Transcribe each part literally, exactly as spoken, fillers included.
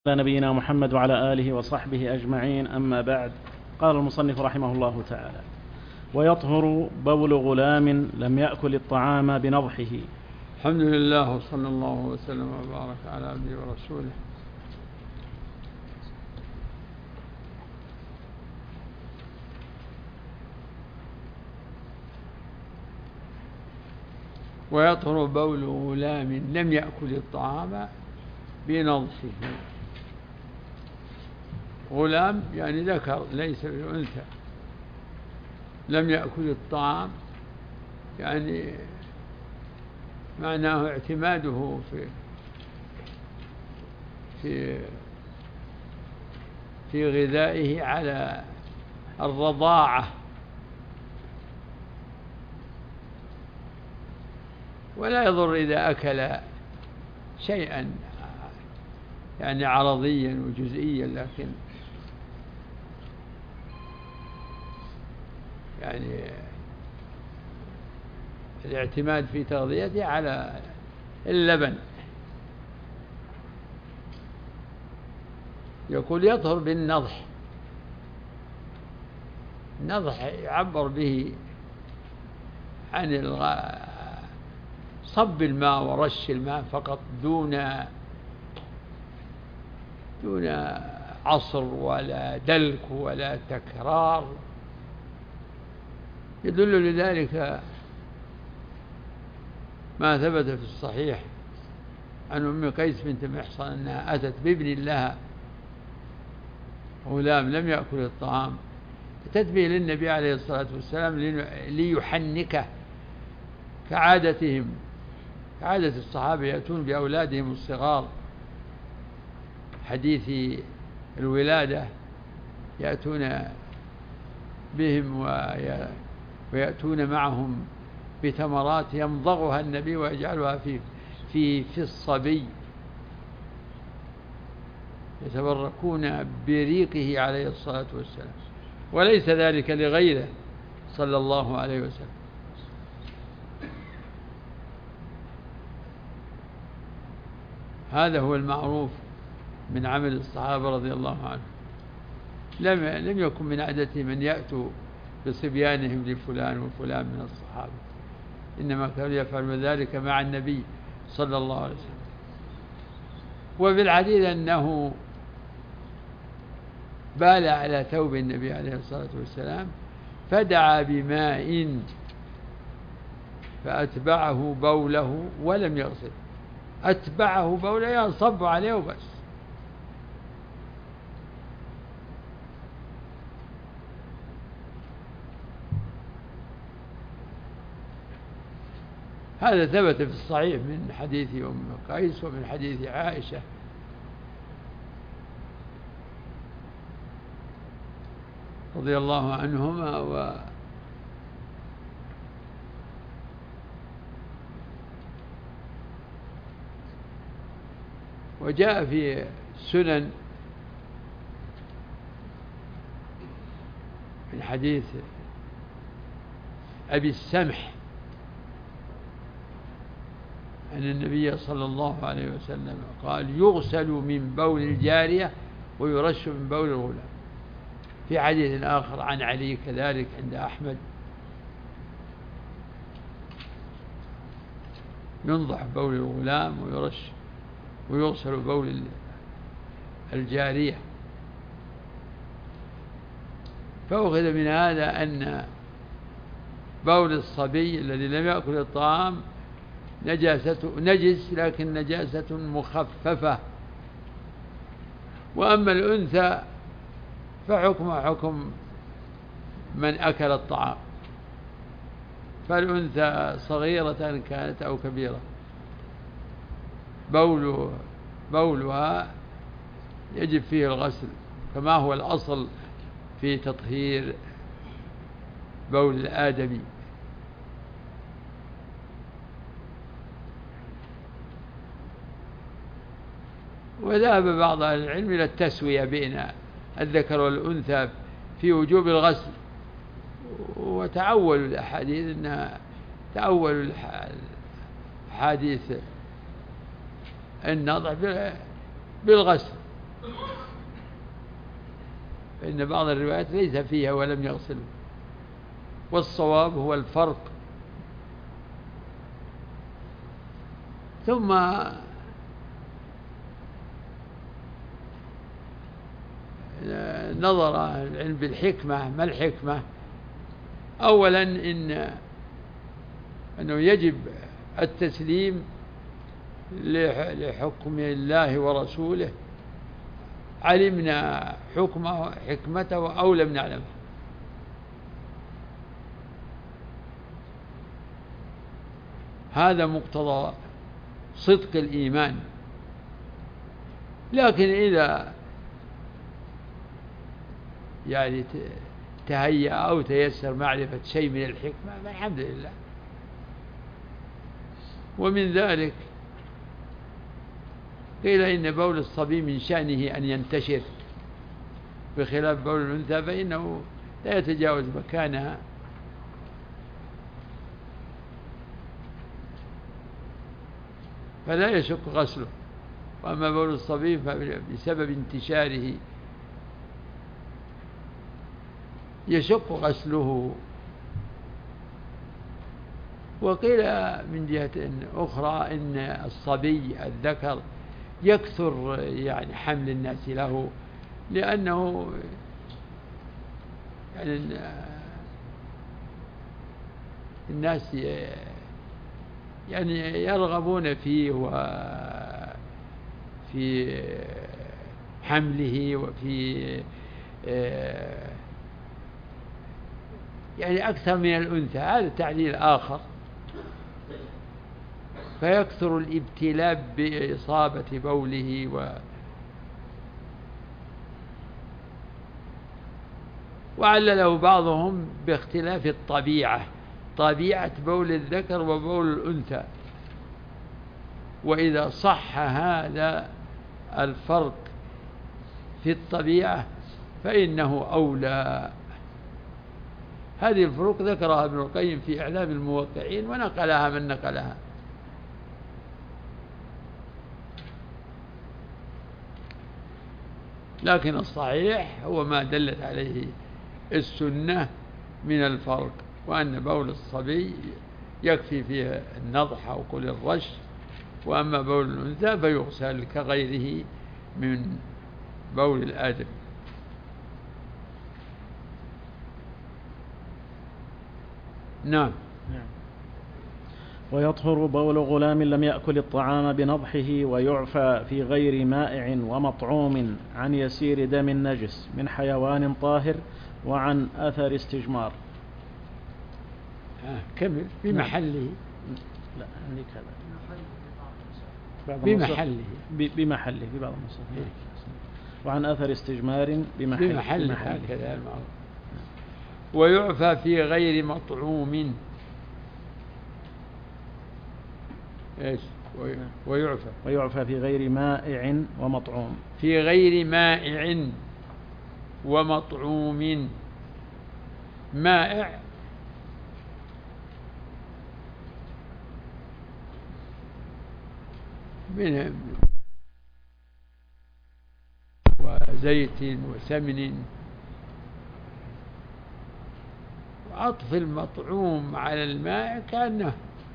على نبينا محمد وعلى آله وصحبه أجمعين، أما بعد. قال المصنف رحمه الله تعالى: ويطهر بول غلام لم يأكل الطعام بنضحه. الحمد لله وصلى الله وسلم وبارك على عبده ورسوله. ويطهر بول غلام لم يأكل الطعام بنضحه. غلام يعني ذكر ليس بأنثى، لم يأكل الطعام يعني معناه اعتماده في في في غذائه على الرضاعة، ولا يضر إذا أكل شيئا يعني عرضيا وجزئيا، لكن يعني الاعتماد في تغذيته على اللبن. يقول يطهر بالنضح. النضح يعبر به عن صب الماء ورش الماء فقط، دون دون عصر ولا دلك ولا تكرار. يدل لذلك ما ثبت في الصحيح عن أم قيس بنت محصن أنها أتت بابن لها غلام لم يأكل الطعام، أتت به للنبي عليه الصلاة والسلام ليحنكه كعادتهم، كعادة الصحابة يأتون بأولادهم الصغار حديث الولادة، يأتون بهم ويأتون معهم بتمرات يمضغها النبي ويجعلها في في في الصبي، يتبركون بريقه عليه الصلاة والسلام، وليس ذلك لغيره صلى الله عليه وسلم. هذا هو المعروف من عمل الصحابة رضي الله عنهم. لم لم يكن من عادتهم من يأتوا بصبيانهم لفلان وفلان من الصحابة، إنما كانوا يفعلون ذلك مع النبي صلى الله عليه وسلم. وبالعديد أنه بال على ثوب النبي عليه الصلاة والسلام فدعا بماء فأتبعه بوله ولم يغسل. أتبعه بوله يعني صب عليه وبس. هذا ثبت في الصحيح من حديث أم قيس ومن حديث عائشة رضي الله عنهما. و وجاء في سنن من حديث أبي السمح أن النبي صلى الله عليه وسلم قال: يغسل من بول الجارية ويرش من بول الغلام. في حديث آخر عن علي كذلك عند أحمد: ينضح بول الغلام ويرش ويغسل بول الجارية. فأخذ من هذا أن بول الصبي الذي لم يأكل الطعام نجاسة نجس، لكن نجاسة مخففة. وأما الأنثى فحكم حكم من أكل الطعام، فالأنثى صغيرة كانت أو كبيرة بول بولها يجب فيه الغسل، كما هو الأصل في تطهير بول الآدمي. وذهب بعض أهل العلم إلى التسوية بين الذكر والأنثى في وجوب الغسل، وتعولوا الأحاديث أنها تأولوا الحديث النضح بالغسل، فإن بعض الروايات ليس فيها ولم يغسله، والصواب هو الفرق. ثم نظر العلم بالحكمة. ما الحكمة؟ أولا إن أنه يجب التسليم لحكم الله ورسوله، علمنا حكمه حكمته أو لم نعلمه. هذا مقتضى صدق الإيمان. لكن إذا يعني تهيأ أو تيسر معرفة شيء من الحكمة فالحمد لله. ومن ذلك قيل إن بول الصبي من شأنه أن ينتشر، بخلاف بول الأنثى فإنه لا يتجاوز مكانها. فلا يشك غسله. وأما بول الصبي فبسبب انتشاره يشق غسله. وقيل من جهة أخرى إن الصبي الذكر يكثر يعني حمل الناس له، لأنه يعني الناس يعني يرغبون فيه وفي حمله وفي يعني أكثر من الأنثى. هذا تعليل آخر. فيكثر الابتلاء بإصابة بوله و وعلله بعضهم باختلاف الطبيعة، طبيعة بول الذكر وبول الأنثى. وإذا صح هذا الفرق في الطبيعة فإنه أولى. هذه الفروق ذكرها ابن القيم في إعلام الموقعين ونقلها من نقلها. لكن الصحيح هو ما دلت عليه السنة من الفرق، وأن بول الصبي يكفي فيه النضح أو كل الرش، وأما بول الأنثى فيغسل كغيره من بول الآدم. نعم. ويطهر بول غلام لم يأكل الطعام بنضحه، ويعفى في غير مائع ومطعوم عن يسير دم نجس من حيوان طاهر وعن أثر استجمار. آه كمل. بمحله. لا عندي كذا بمحله بمحله في بعض النسخ. وعن أثر استجمار بمحله, بمحله هكذا المعروف. ويعفى في غير مطعوم. ايش؟ ويعفى ويعفى في غير مائع ومطعوم. في غير مائع ومطعوم. مائع من وزيت وسمن. وعطف المطعوم على الماء كأنه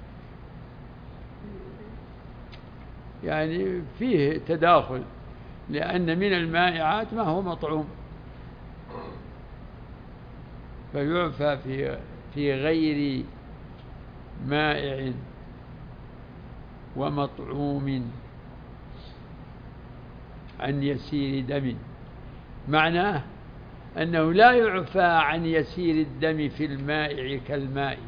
يعني فيه تداخل، لأن من المائعات ما هو مطعوم. فيعفى في في غير مائع ومطعوم عن يسير دم. معناه أنه لا يعفى عن يسير الدم في المائع كالماء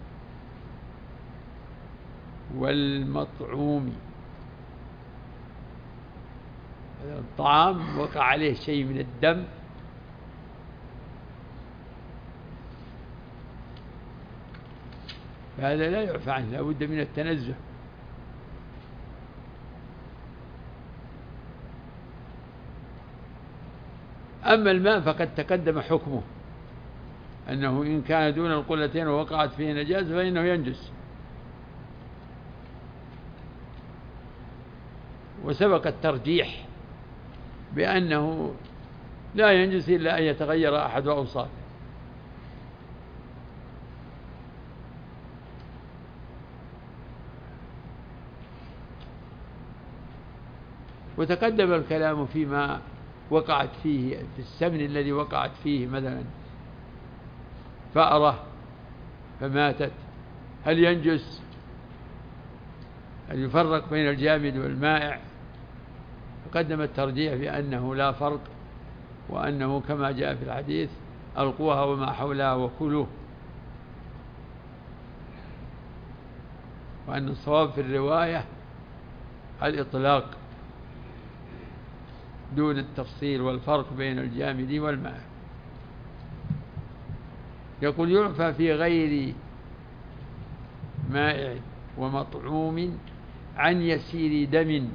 والمطعوم. الطعام وقع عليه شيء من الدم فهذا لا يعفى عنه، لا بد من التنزه. أما الماء فقد تقدم حكمه أنه إن كان دون القلتين ووقعت فيه نجاسة فإنه ينجس. وسبق الترجيح بأنه لا ينجس إلا أن يتغير أحد أوصافه. وتقدم الكلام فيما وقعت فيه، في السمن الذي وقعت فيه مثلا فأرة فماتت، هل ينجس؟ هل يفرق بين الجامد والمائع؟ تقدم الترجيح بأنه لا فرق، وأنه كما جاء في الحديث ألقوها وما حولها وكلوه، وأن الصواب في الرواية الإطلاق دون التفصيل والفرق بين الجامد والمائع. يقول يعفى في غير مائع ومطعوم عن يسير دم،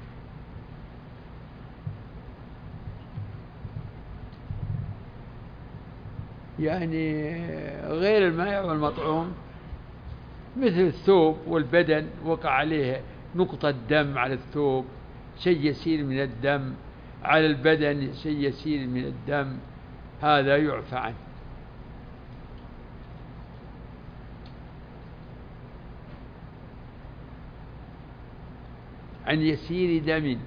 يعني غير المائع والمطعوم مثل الثوب والبدن وقع عليه نقطة دم على الثوب، شيء يسير من الدم، على البدن شيء يسير من الدم، هذا يعفى عنه. عن يسير دم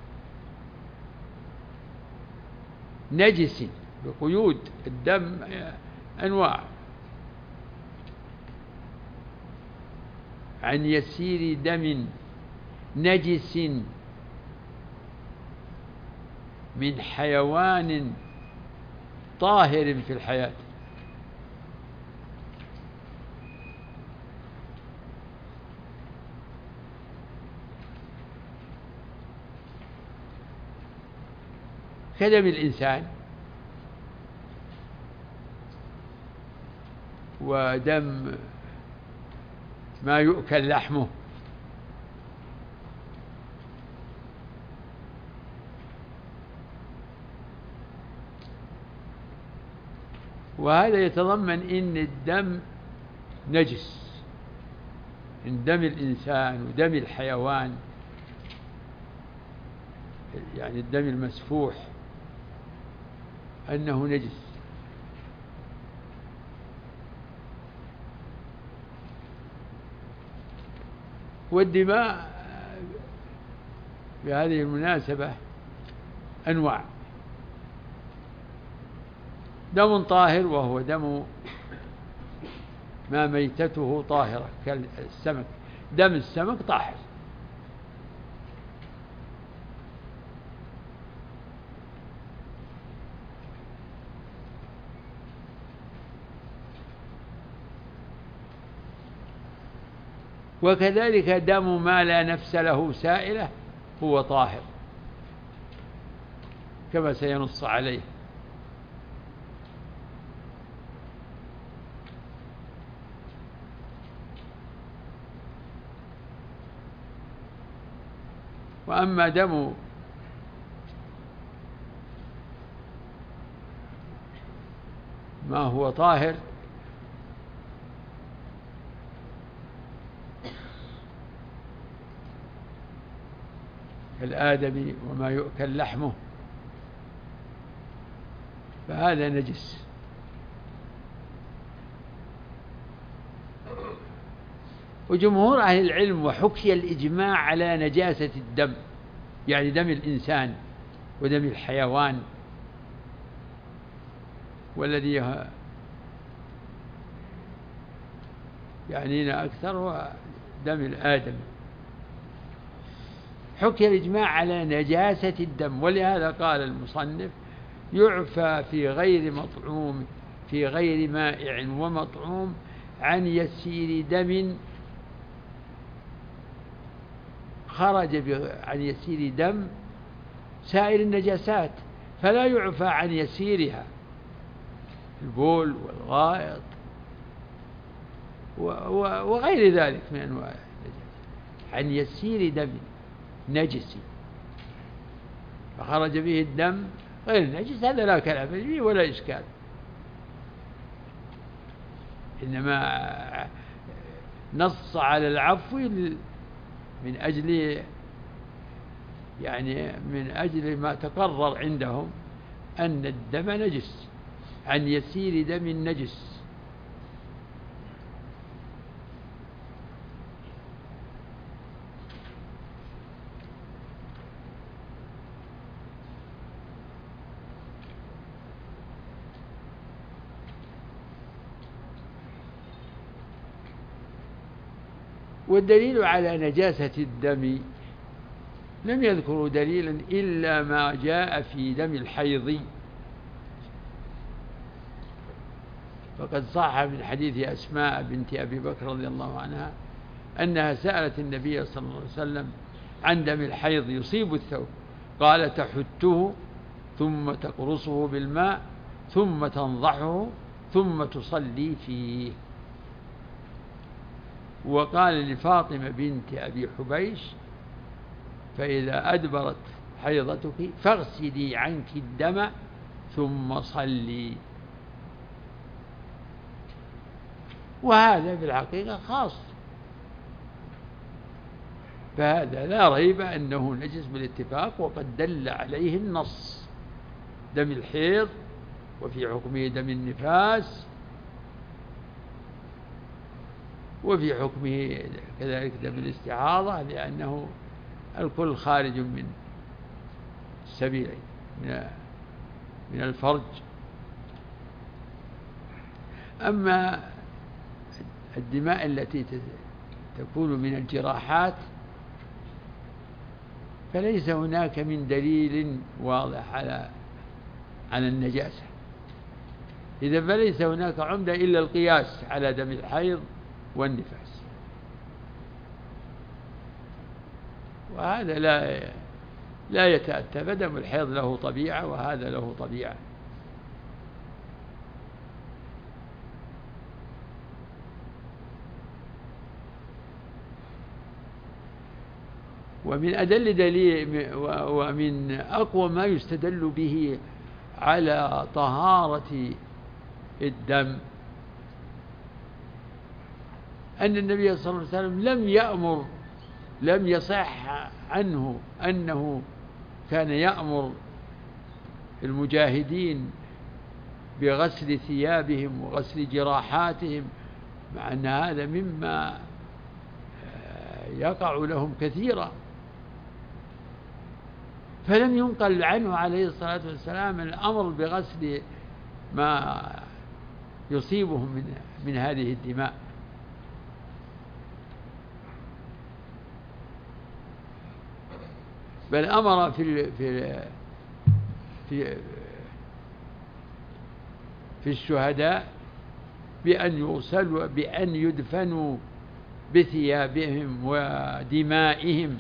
نجس بقيود، الدم أنواع، عن يسير دم نجس من حيوان طاهر في الحياة. كدم الإنسان ودم ما يؤكل لحمه، وهذا يتضمن إن الدم نجس، إن دم الإنسان ودم الحيوان، يعني الدم المسفوح، أنه نجس. والدماء بهذه المناسبة أنواع: دم طاهر وهو دم ما ميتته طاهرة كالسمك، دم السمك طاهر، وكذلك دم ما لا نفس له سائلة هو طاهر كما سينص عليه. وأما دم ما هو طاهر كالآدمي وما يؤكل لحمه فهذا نجس. وجمهور أهل العلم وحكي الإجماع على نجاسة الدم، يعني دم الإنسان ودم الحيوان، والذي يعنينا أكثر هو دم الآدم. حكي الإجماع على نجاسة الدم، ولهذا قال المصنف يعفى في غير مطعوم في غير مائع ومطعوم عن يسير دم خرج عن يسير دم سائر النجاسات، فلا يعفى عن يسيرها البول والغائط وغير ذلك من أنواع النجاسات، عن يسير دم نجس فخرج به الدم غير نجس، هذا لا كلام فيه ولا إشكال، إنما نص على العفو من أجل يعني من أجل ما تقرر عندهم أن الدم نجس عن يسير دم نجس. والدليل على نجاسة الدم لم يذكروا دليلا إلا ما جاء في دم الحيض، فقد صح من حديث أسماء بنت أبي بكر رضي الله عنها أنها سألت النبي صلى الله عليه وسلم عن دم الحيض يصيب الثوب، قال تحته ثم تقرصه بالماء ثم تنضحه ثم تصلي فيه. وقال لفاطمة بنت أبي حبيش فإذا أدبرت حيضتك فاغسلي عنك الدم ثم صلي. وهذا في الحقيقة خاص، فهذا لا ريب أنه نجس بالاتفاق، وقد دل عليه النص، دم الحيض وفي حكمه دم النفاس وفي حكمه كذلك دم الاستعاضة، لأنه الكل خارج من السبيلين من الفرج. أما الدماء التي تكون من الجراحات فليس هناك من دليل واضح على على النجاسة، إذا فليس هناك عمدة إلا القياس على دم الحيض والنفاس، وهذا لا لا يتأتى، فدم الحيض له طبيعة وهذا له طبيعة. ومن أدل دليل ومن أقوى ما يستدل به على طهارة الدم أن النبي صلى الله عليه وسلم لم يأمر لم يصح عنه أنه كان يأمر المجاهدين بغسل ثيابهم وغسل جراحاتهم، مع أن هذا مما يقع لهم كثيرا، فلم ينقل عنه عليه الصلاة والسلام الأمر بغسل ما يصيبهم من من هذه الدماء. بل أمر في في في في الشهداء بأن يغسلوا بأن يدفنوا بثيابهم ودمائهم،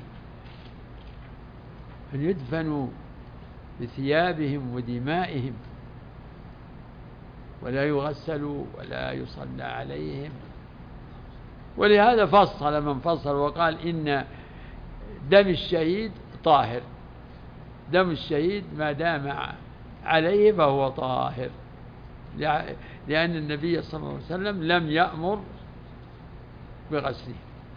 أن يدفنوا بثيابهم ودمائهم ولا يغسلوا ولا يصلى عليهم. ولهذا فصل من فصل وقال إن دم الشهيد طاهر، دم الشهيد ما دام عليه فهو طاهر، لأن النبي صلى الله عليه وسلم لم يأمر بغسله.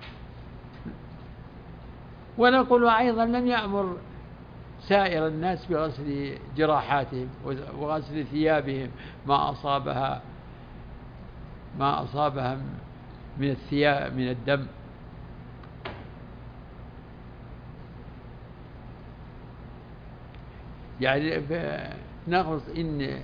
ونقول أيضا لم يأمر سائر الناس بغسل جراحاتهم وغسل ثيابهم ما أصابها ما أصابها من الثياب من الدم. يعني نقص إن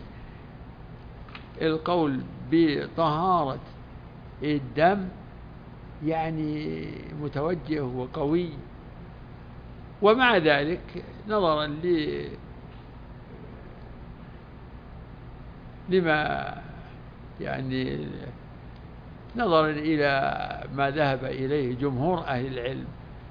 القول بطهارة الدم يعني متوجه وقوي، ومع ذلك نظرا ل لما يعني نظرا إلى ما ذهب إليه جمهور أهل العلم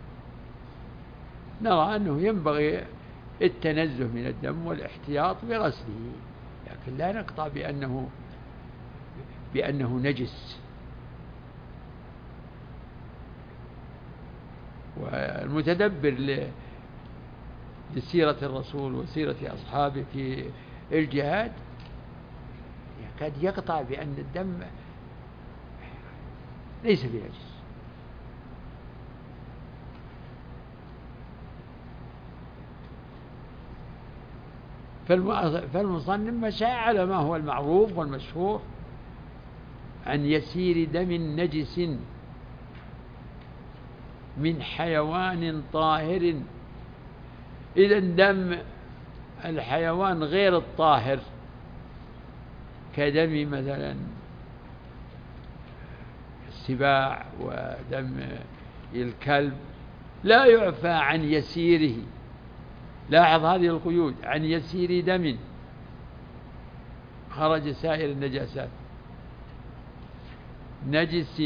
نرى أنه ينبغي التنزه من الدم والاحتياط بغسله، لكن لا نقطع بأنه بأنه نجس. والمتدبر لسيرة الرسول وسيرة أصحابه في الجهاد يكاد يقطع بأن الدم ليس بنجس. فالمصنف مشى على ما هو المعروف والمشهور عن يسير دم نجس من حيوان طاهر. إذا دم الحيوان غير الطاهر كدم مثلا السباع ودم الكلب لا يعفى عن يسيره. لاحظ هذه القيود: عن يسير دم خرج سائر النجاسات نجس.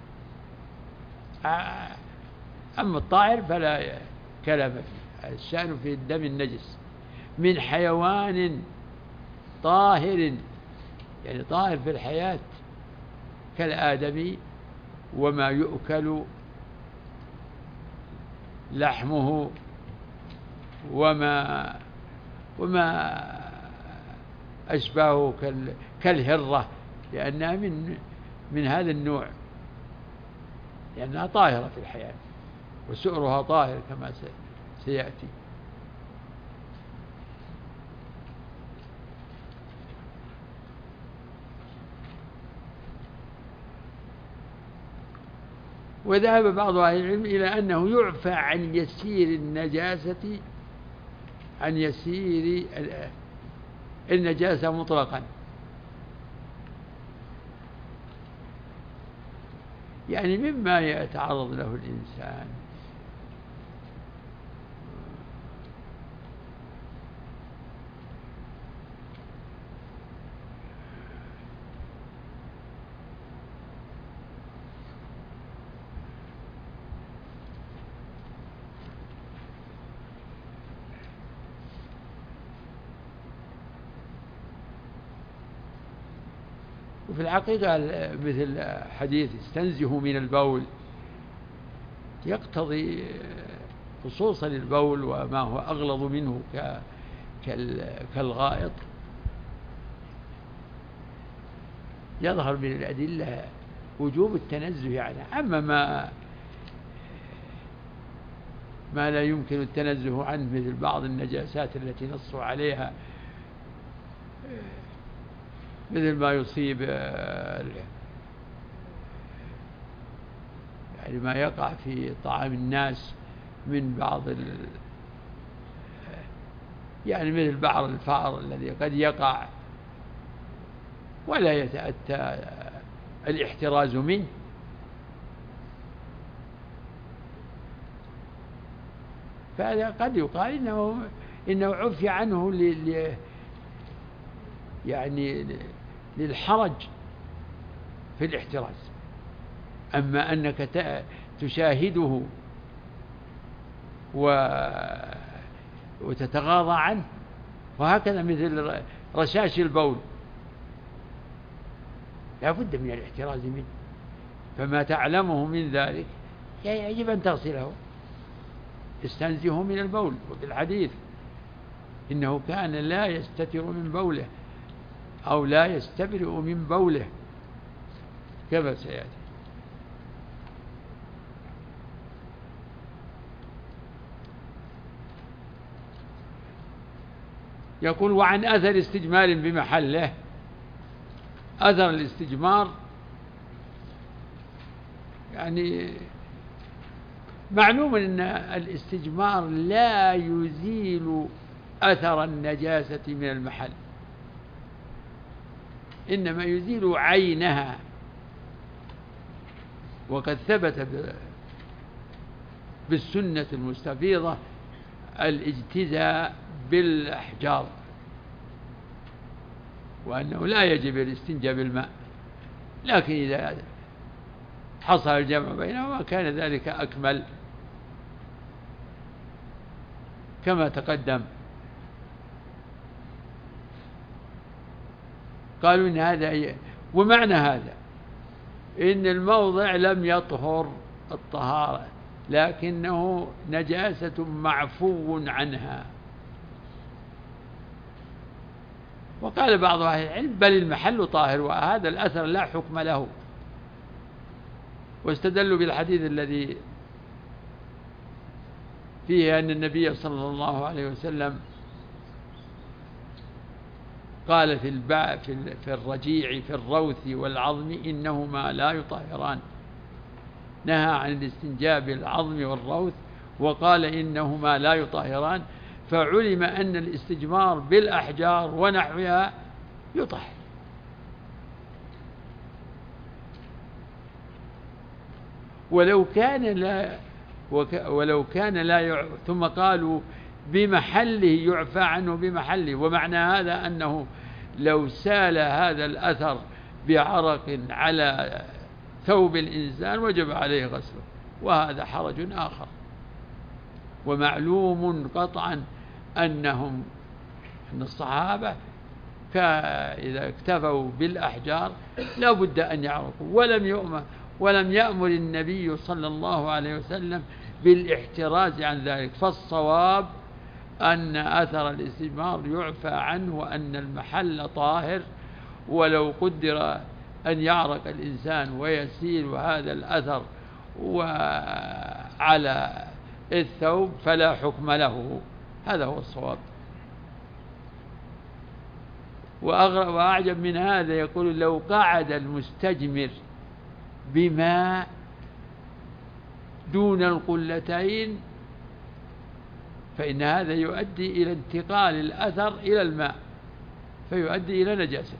أما الطاهر فلا كلام فيه، الشأن في الدم النجس من حيوان طاهر، يعني طاهر في الحياة كالآدمي وما يؤكل لحمه وما وما أشبهه كالهرة، لأنها من من هذا النوع، لأنها طاهرة في الحياة وسؤرها طاهر كما سيأتي. وذهب بعض أهل العلم إلى أنه يعفى عن يسير النجاسة عن يسير النجاسة مطلقا، يعني مما يتعرض له الإنسان وفي الحقيقة مثل حديث استنزهوا من البول يقتضي خصوصا البول وما هو أغلظ منه كالغائط. يظهر من الأدلة وجوب التنزه عنه. أما ما ما لا يمكن التنزه عنه مثل بعض النجاسات التي نصوا عليها، مثل ما يصيب يعني ما يقع في طعام الناس من بعض ال يعني مثل بعض الفأر الذي قد يقع ولا يتأتى الاحتراز منه، فهذا قد يقال إنه إنه عفي عنه ل يعني للحرج في الاحتراز. أما أنك تشاهده وتتغاضى عنه، وهكذا مثل رشاش البول لا بد من الاحتراز منه، فما تعلمه من ذلك يجب أن تغسله. استنزه من البول، وفي الحديث إنه كان لا يستتر من بوله أو لا يستبرئ من بوله كما سيأتي. يقول: وعن أثر استجمار بمحله. أثر الاستجمار يعني معلوم أن الاستجمار لا يزيل أثر النجاسة من المحل، إنما يزيل عينها. وقد ثبت بالسنة المستفيضة الاجتزاء بالأحجار، وأنه لا يجب الاستنجاء بالماء، لكن إذا حصل الجمع بينهما كان ذلك أكمل كما تقدم. قالوا إن هذا ومعنى هذا إن الموضع لم يطهر الطهارة، لكنه نجاسة معفو عنها. وقال بعض أهل العلم: بل المحل طاهر، وهذا الأثر لا حكم له. واستدلوا بالحديث الذي فيه أن النبي صلى الله عليه وسلم قال في الباء في في الرجيع في الروث والعظم إنهما لا يطهران، نهى عن الاستنجاء بالعظم والروث وقال إنهما لا يطهران، فعلم أن الاستجمار بالأحجار ونحوها يطهر. ولو كان لا ولو كان لا يع... ثم قالوا بمحله يعفى عنه بمحله، ومعنى هذا أنه لو سال هذا الأثر بعرق على ثوب الإنسان وجب عليه غسله، وهذا حرج آخر. ومعلوم قطعا أنهم أن الصحابة إذا اكتفوا بالأحجار لا بد أن يعرقوا، ولم يؤمر ولم يأمر النبي صلى الله عليه وسلم بالاحتراز عن ذلك. فالصواب أن أثر الاستجمار يعفى عنه وأن المحل طاهر، ولو قدر أن يعرق الإنسان ويسيل هذا الأثر وعلى الثوب فلا حكم له. هذا هو الصواب. وأعجب من هذا يقول لو قعد المستجمر بماء دون القلتين فإن هذا يؤدي إلى انتقال الأثر إلى الماء فيؤدي إلى نجاسته.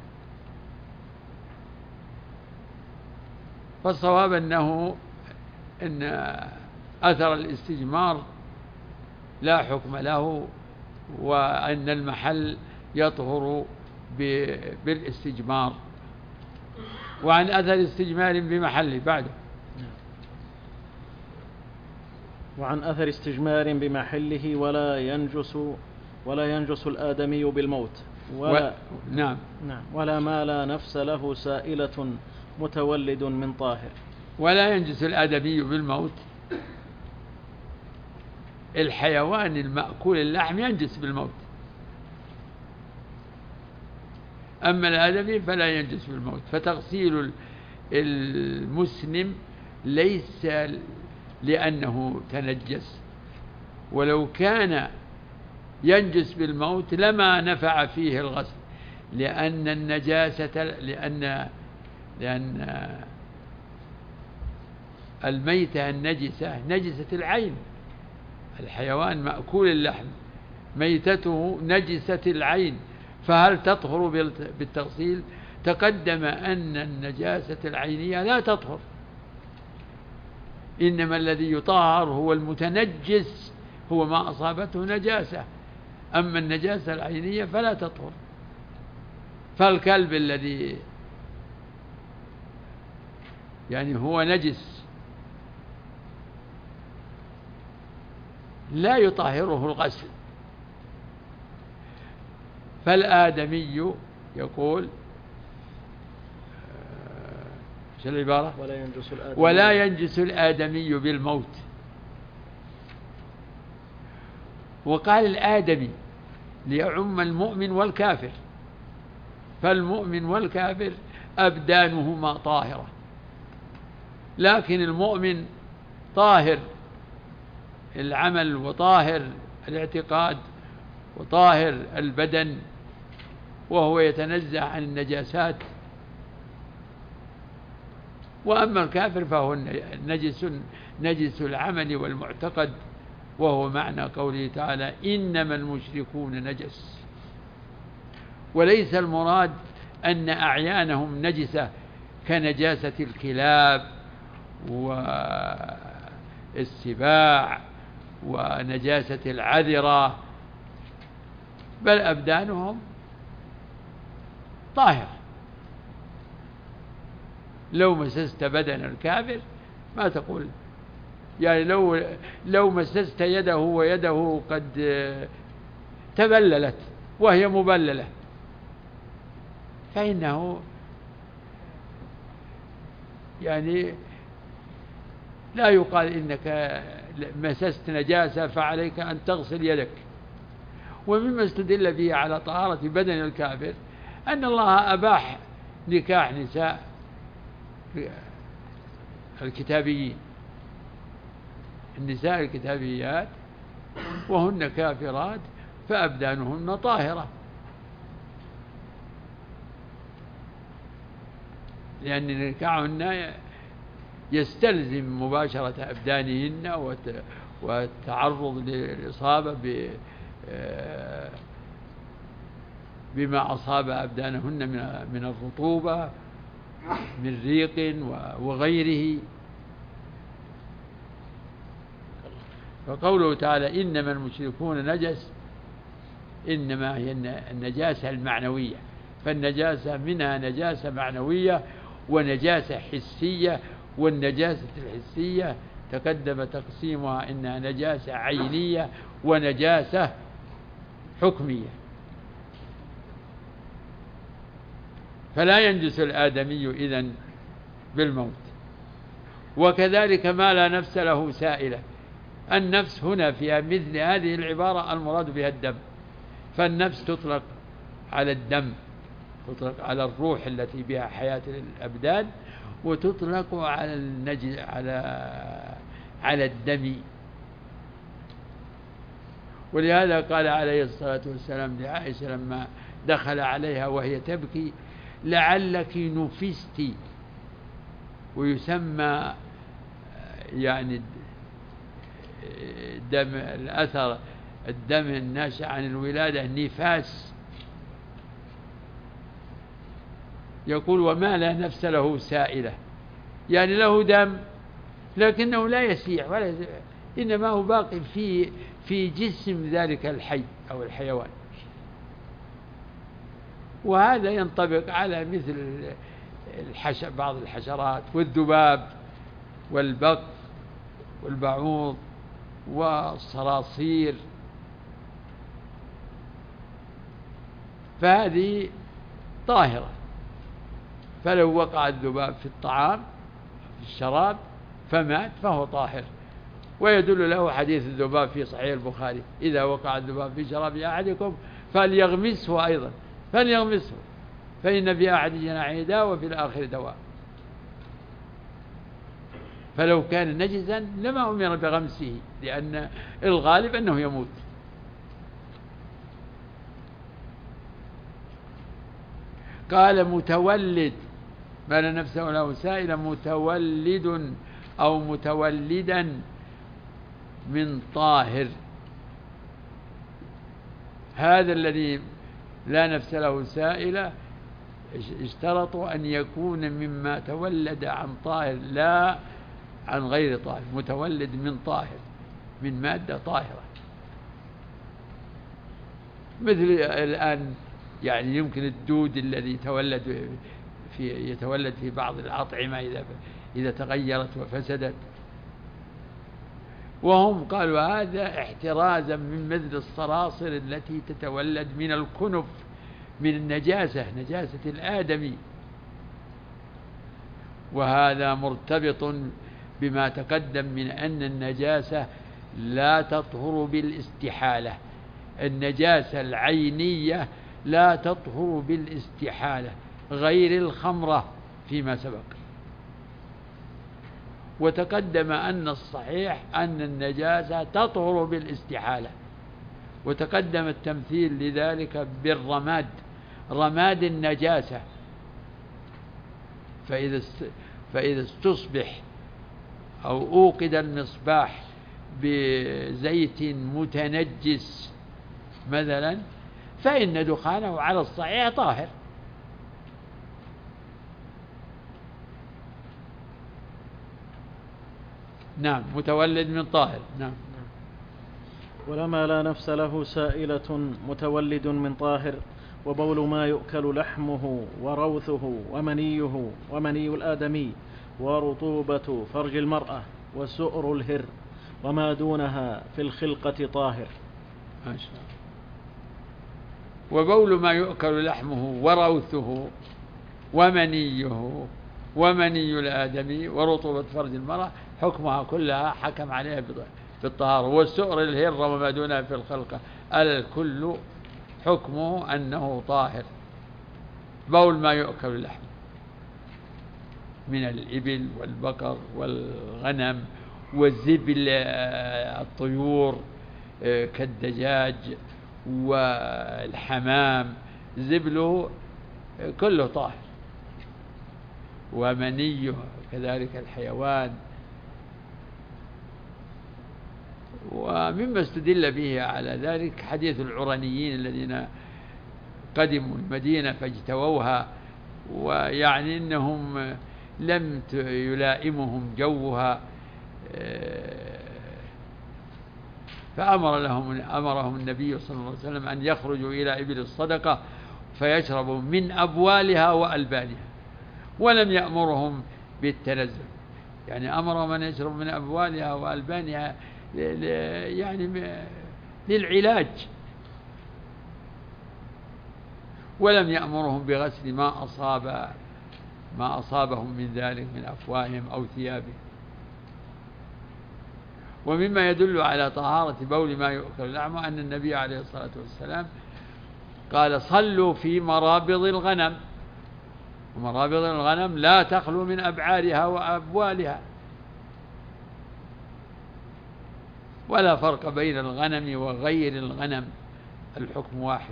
فالصواب أنه أن أثر الاستجمار لا حكم له، وأن المحل يطهر بالاستجمار. وعن أثر استجمار بمحله بعده. وعن أثر استجمار بمحله ولا ينجس ولا ينجس الآدمي بالموت ولا و... نعم نعم ولا ما لا نفس له سائلة متولد من طاهر. ولا ينجس الآدمي بالموت، الحيوان المأكول اللحم ينجس بالموت، أما الآدمي فلا ينجس بالموت. فتغسيل المسلم ليس لأنه تنجس، ولو كان ينجس بالموت لما نفع فيه الغسل، لأن النجاسة لأن لأن الميتة النجسة نجسة العين، الحيوان مأكول اللحم ميتته نجسة العين، فهل تطهر بالتغسيل؟ تقدم أن النجاسة العينية لا تطهر، إنما الذي يطهر هو المتنجس، هو ما أصابته نجاسة، أما النجاسة العينية فلا تطهر. فالكلب الذي يعني هو نجس لا يطهره الغسل. فالآدمي يقول شو العبارة؟ ولا ينجس الآدمي, ولا ينجس الآدمي بالموت. وقال الآدمي ليعم المؤمن والكافر، فالمؤمن والكافر أبدانهما طاهرة، لكن المؤمن طاهر العمل وطاهر الاعتقاد وطاهر البدن، وهو يتنزه عن النجاسات. وأما الكافر فهو نجس نجس العمل والمعتقد، وهو معنى قوله تعالى إنما المشركون نجس. وليس المراد أن أعيانهم نجسة كنجاسة الكلاب والسباع ونجاسة العذرة، بل أبدانهم طاهرة. لو مسست بدن الكافر ما تقول، يعني لو لو مسست يده ويده قد تبللت وهي مبللة فإنه يعني لا يقال إنك مسست نجاسة فعليك أن تغسل يدك. ومما استدل به على طهارة بدن الكافر أن الله أباح نكاح نساء الكتابيين، النساء الكتابيات وهن كافرات فأبدانهن طاهرة، لأن نكاحهن يستلزم مباشرة أبدانهن والتعرض للإصابة بما أصاب أبدانهن من الرطوبة من ريق وغيره. فقوله تعالى إنما المشركون نجس، إنما هي النجاسة المعنوية، فالنجاسة منها نجاسة معنوية ونجاسة حسية، والنجاسة الحسية تقدم تقسيمها إنها نجاسة عينية ونجاسة حكمية. فلا ينجس الآدمي إذن بالموت. وكذلك ما لا نفس له سائلة، النفس هنا فيها مثل هذه العبارة المراد بها الدم، فالنفس تطلق على الدم، تطلق على الروح التي بها حياة الأبدان، وتطلق على النجس على على الدم. ولهذا قال عليه الصلاة والسلام لعائشة لما دخل عليها وهي تبكي لعلك نفست، ويسمى يعني دم الأثر الدم الناشئ عن الولادة نفاس. يقول وما لا نفس له سائلة، يعني له دم لكنه لا يسيع ولا يسيع، إنما هو باقي في في جسم ذلك الحي أو الحيوان. وهذا ينطبق على مثل الحش... بعض الحشرات والذباب والبق والبعوض والصراصير، فهذه طاهرة. فلو وقع الذباب في الطعام في الشراب فمات فهو طاهر. ويدل له حديث الذباب في صحيح البخاري إذا وقع الذباب في شراب أحدكم فليغمسه أيضا فليغمسه فإن في أحد جناحيه داء وفي الآخر دواء. فلو كان نجسا لما أمر بغمسه، لأن الغالب أنه يموت. قال متولد ما لا نفس له سائلا، متولد أو متولدا من طاهر. هذا الذي لا نفس له سائلة اشترطوا أن يكون مما تولد عن طاهر لا عن غير طاهر، متولد من طاهر من مادة طاهرة. مثل الآن يعني يمكن الدود الذي تولد في يتولد في بعض الأطعمة إذا إذا تغيرت وفسدت، وهم قالوا هذا احترازا من مثل الصراصر التي تتولد من الكنف من النجاسة نجاسة الآدمي. وهذا مرتبط بما تقدم من أن النجاسة لا تطهر بالاستحالة، النجاسة العينية لا تطهر بالاستحالة غير الخمرة فيما سبق. وتقدم أن الصحيح أن النجاسة تطهر بالاستحالة، وتقدم التمثيل لذلك بالرماد، رماد النجاسة. فإذا فإذا استصبح أو أوقد المصباح بزيت متنجس مثلا فإن دخانه على الصحيح طاهر. نعم متولد من طاهر. نعم. ولما لا نفس له سائلة متولد من طاهر، وبول ما يؤكل لحمه وروثه ومنيه ومني الآدمي ورطوبة فرج المرأة وسؤر الهر وما دونها في الخلقة طاهر. ما شاء الله. وبول ما يؤكل لحمه وروثه ومنيه ومني الآدمي ورطوبة فرج المرأة حكمها كلها حكم عليها بالطهارة. والسؤر الهر وما دونها في الخلقة الكل حكمه أنه طاهر. بول ما يؤكل لحمه من الإبل والبقر والغنم وزبل الطيور كالدجاج والحمام، زبله كله طاهر. ومنيه كذلك الحيوان. ومما استدل به على ذلك حديث العرنيين الذين قدموا المدينة فاجتووها، ويعني أنهم لم يلائمهم جوها، فأمر لهم أمرهم النبي صلى الله عليه وسلم أن يخرجوا إلى إبل الصدقة فيشربوا من أبوالها وألبانها، ولم يأمرهم بالتنزه، يعني أمرهم أن يشربوا من أبوالها وألبانها يعني للعلاج، ولم يأمرهم بغسل ما أصاب ما أصابهم من ذلك من أفواههم أو ثيابهم. ومما يدل على طهارة بول ما يؤكل لحمه أن النبي عليه الصلاة والسلام قال صلوا في مرابض الغنم، ومرابض الغنم لا تخلو من أبعارها وأبوالها، ولا فرق بين الغنم وغير الغنم، الحكم واحد.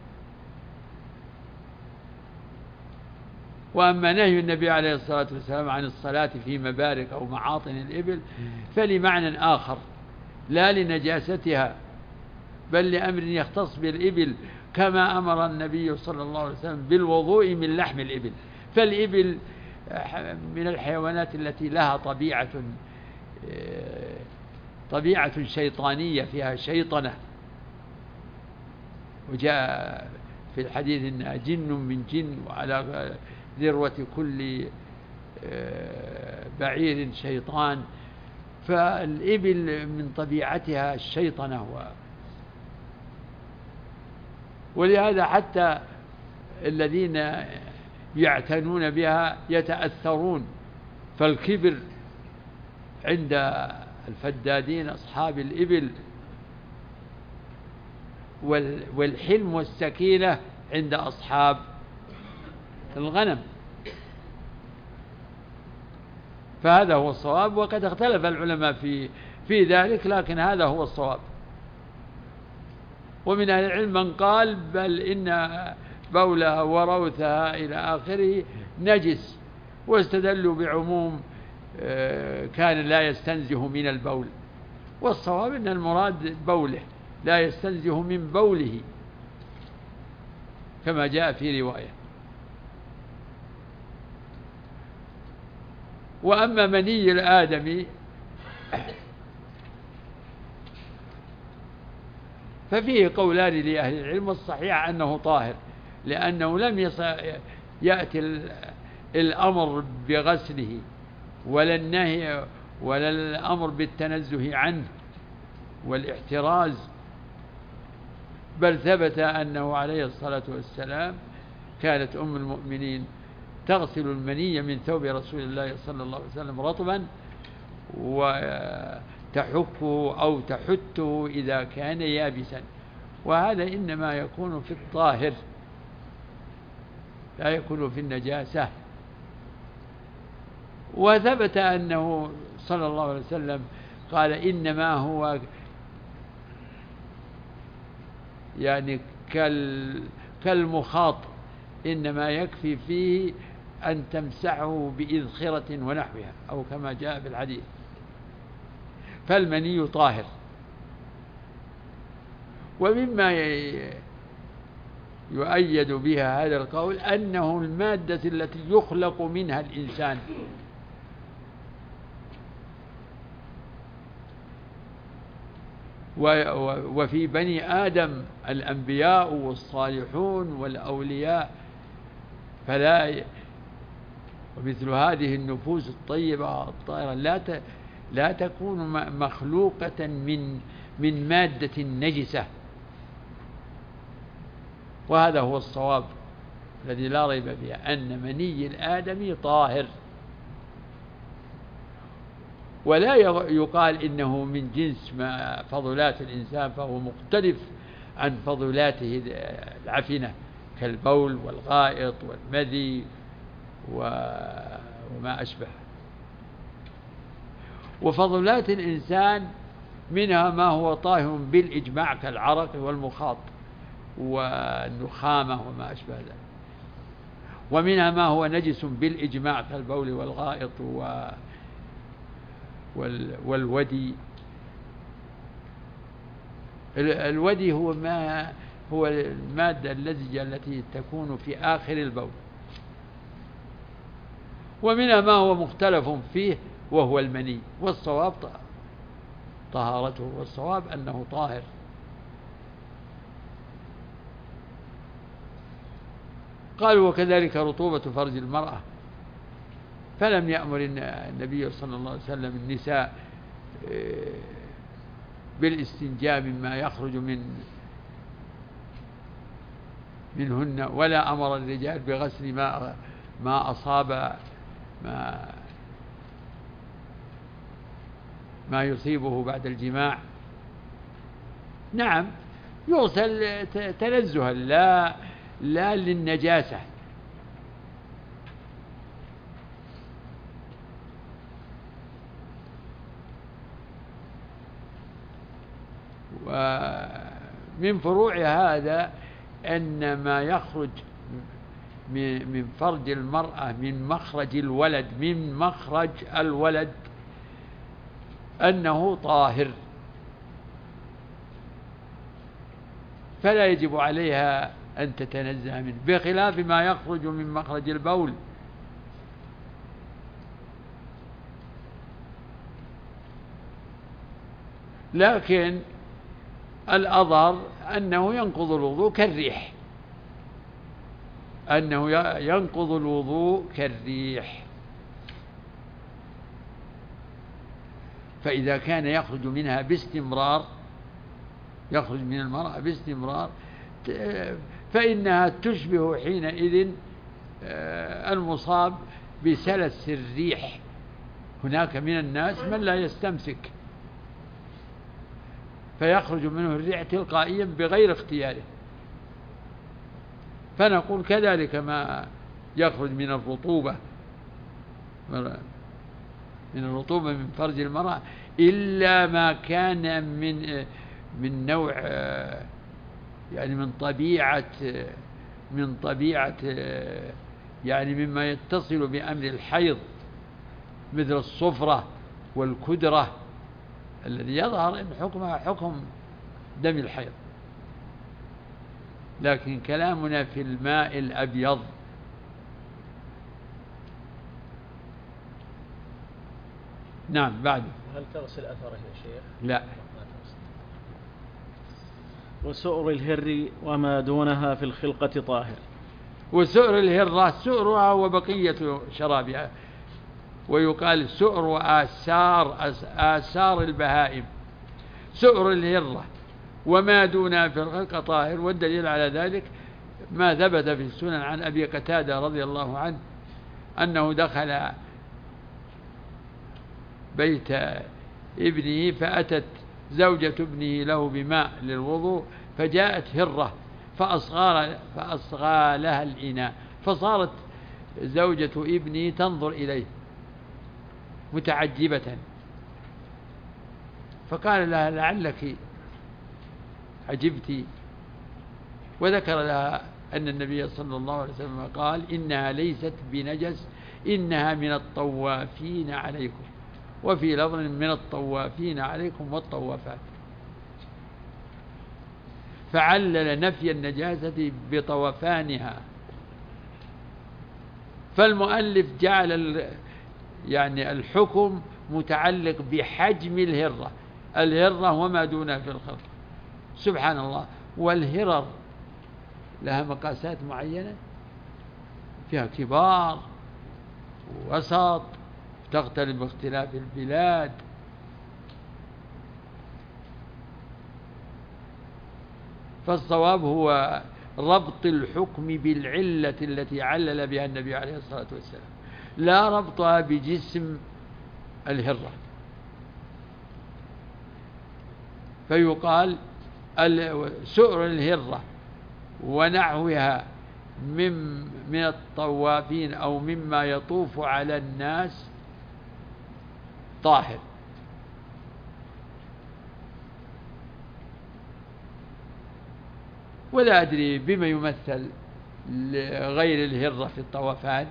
وأما نهي النبي عليه الصلاة والسلام عن الصلاة في مبارك أو معاطن الإبل فلمعنى آخر لا لنجاستها، بل لأمر يختص بالإبل، كما أمر النبي صلى الله عليه وسلم بالوضوء من لحم الإبل. فالإبل من الحيوانات التي لها طبيعة طبيعة شيطانية، فيها شيطنة، وجاء في الحديث إنها جن من جن، وعلى ذروة كل بعير شيطان. فالإبل من طبيعتها الشيطنة، ولهذا حتى الذين يعتنون بها يتأثرون. فالكبر عند الفدادين أصحاب الإبل، والحلم والسكينة عند أصحاب الغنم. فهذا هو الصواب، وقد اختلف العلماء في في ذلك، لكن هذا هو الصواب. ومن أهل العلم من قال بل إن بولها وروثها إلى آخره نجس، واستدلوا بعموم كان لا يستنزه من البول، والصواب أن المراد بوله، لا يستنزه من بوله كما جاء في رواية. وأما مني الآدمي ففيه قولان لأهل العلم، الصحيح أنه طاهر، لأنه لم يأتي الأمر بغسله ولا النهي ولا الأمر بالتنزه عنه والاحتراز، بل ثبت أنه عليه الصلاة والسلام كانت أم المؤمنين تغسل المني من ثوب رسول الله صلى الله عليه وسلم رطبا وتحكه أو تحته إذا كان يابسا، وهذا إنما يكون في الطاهر لا يكون في النجاسة. وثبت أنه صلى الله عليه وسلم قال إنما هو يعني كالمخاط، إنما يكفي فيه أن تمسحه بإذخرة ونحوها، أو كما جاء في الحديث. فالمني طاهر. ومما يؤيد بها هذا القول أنه المادة التي يخلق منها الإنسان، وفي بني آدم الأنبياء والصالحون والأولياء، فلا ومثل هذه النفوس الطيبة الطاهرة لا لا تكون مخلوقة من من مادة نجسة. وهذا هو الصواب الذي لا ريب فيه، أن مني الآدمي طاهر، ولا يقال إنه من جنس ما فضلات الإنسان، فهو مختلف عن فضلاته العفنة كالبول والغائط والمذي وما أشبه. وفضلات الإنسان منها ما هو طاهر بالإجماع كالعرق والمخاط والنخامة وما أشبه ذلك. ومنها ما هو نجس بالإجماع كالبول والغائط و والودي. الودي هو ما هو المادة اللزجة التي تكون في آخر البول. ومنها ما هو مختلف فيه وهو المني، والصواب طهارته، والصواب أنه طاهر. قالوا وكذلك رطوبة فرج المرأة، فلم يأمر النبي صلى الله عليه وسلم النساء بالاستنجاء مما يخرج من منهن، ولا أمر الرجال بغسل ما ما أصاب ما ما يصيبه بعد الجماع. نعم يغسل تنزها لا لا للنجاسة. ومن فروع هذا أن ما يخرج من فرج المرأة من مخرج الولد من مخرج الولد أنه طاهر، فلا يجب عليها أن تتنزه منه، بخلاف ما يخرج من مخرج البول. لكن الأظهر أنه ينقض الوضوء كالريح، أنه ينقض الوضوء كالريح. فإذا كان يخرج منها باستمرار، يخرج من المرأة باستمرار، فإنها تشبه حينئذ المصاب بسلس الريح. هناك من الناس من لا يستمسك فيخرج منه الريح تلقائيا بغير اختياره، فنقول كذلك ما يخرج من الرطوبة من الرطوبة من فرج المرأة، إلا ما كان من من نوع يعني من طبيعة من طبيعة يعني مما يتصل بأمر الحيض، مثل الصفرة والكدرة الذي يظهر أن حكمها حكم دم الحيض. لكن كلامنا في الماء الأبيض. نعم بعد. هل تغسل أثره يا شيخ؟ لا. وسؤر الهر وما دونها في الخلقة طاهر. وسؤر الهرة سؤرها وبقية شرابها، ويقال سؤر آثار آثار البهائم. سؤر الهرة وما دونها في الخلقة طاهر، والدليل على ذلك ما ثبت في السنن عن أبي قتادة رضي الله عنه أنه دخل بيت ابنه فأتت زوجة ابنه له بماء للوضوء، فجاءت هرة فأصغى, فأصغى لها الإناء، فصارت زوجة ابنه تنظر إليه متعجبة، فقال لها لعلك عجبت، وذكر لها أن النبي صلى الله عليه وسلم قال إنها ليست بنجس، إنها من الطوافين عليكم، وفي لفظ من الطوافين عليكم والطوافات. فعلل نفي النجاسة بطوفانها. فالمؤلف جعل يعني الحكم متعلق بحجم الهرة، الهرة وما دونها في الخلق. سبحان الله. والهرر لها مقاسات معينة، فيها كبار ووسط، تختلف باختلاف البلاد. فالصواب هو ربط الحكم بالعلة التي علل بها النبي عليه الصلاة والسلام، لا ربطها بجسم الهرة. فيقال سؤر الهرة ونحوها من من الطوافين أو مما يطوف على الناس طاهر. ولا أدري بما يمثل لغير الهرة في الطوافات؟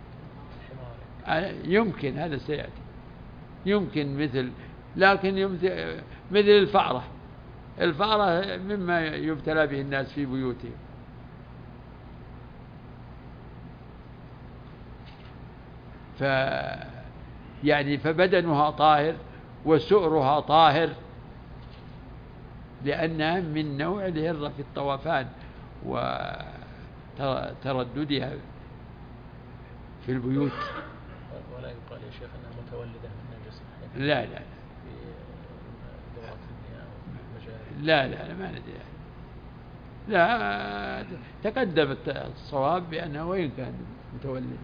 يمكن هذا سيأتي، يمكن مثل، لكن يمثل مثل الفأرة. الفأرة مما يبتلى به الناس في بيوتهم. ف يعني فبدنها طاهر وسؤرها طاهر، لأنها من نوع الهرة في الطوافان وترددها في البيوت. ولا يقال يا شيخ أنها متولدة من نجس؟ لا لا لا لا لا ما ندري. لا، تقدم الصواب بأنه وين كان متولد.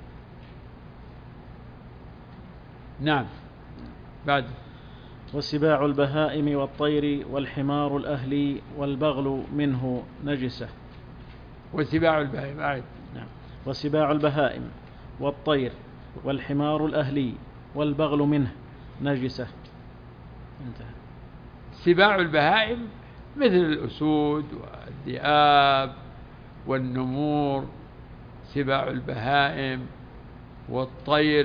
نعم. بعد: وسباع البهائم والطير والحمار الأهلي والبغل منه نجسة. وسباع البهائم أعد. نعم. وسباع البهائم والطير والحمار الأهلي والبغل منه نجسة. انتهى. سباع البهائم مثل الأسود والذئاب والنمور، سباع البهائم والطير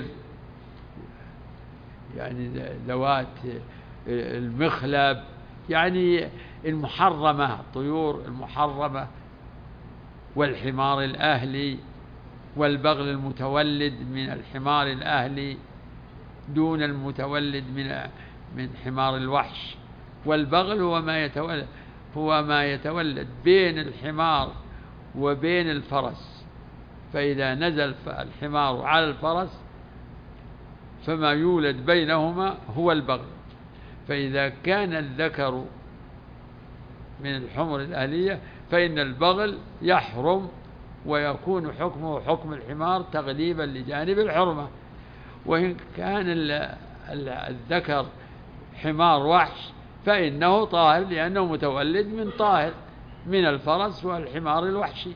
يعني ذوات المخلب، يعني المحرمة، الطيور المحرمة، والحمار الأهلي والبغل المتولد من الحمار الأهلي دون المتولد من من حمار الوحش. والبغل هو ما يتولد هو ما يتولد بين الحمار وبين الفرس، فإذا نزل الحمار على الفرس فما يولد بينهما هو البغل. فإذا كان الذكر من الحمر الأهلية فإن البغل يحرم، ويكون حكمه حكم الحمار تغليبا لجانب الحرمة. وإن كان الذكر حمار وحش فإنه طاهر، لأنه متولد من طاهر من الفرس والحمار الوحشي.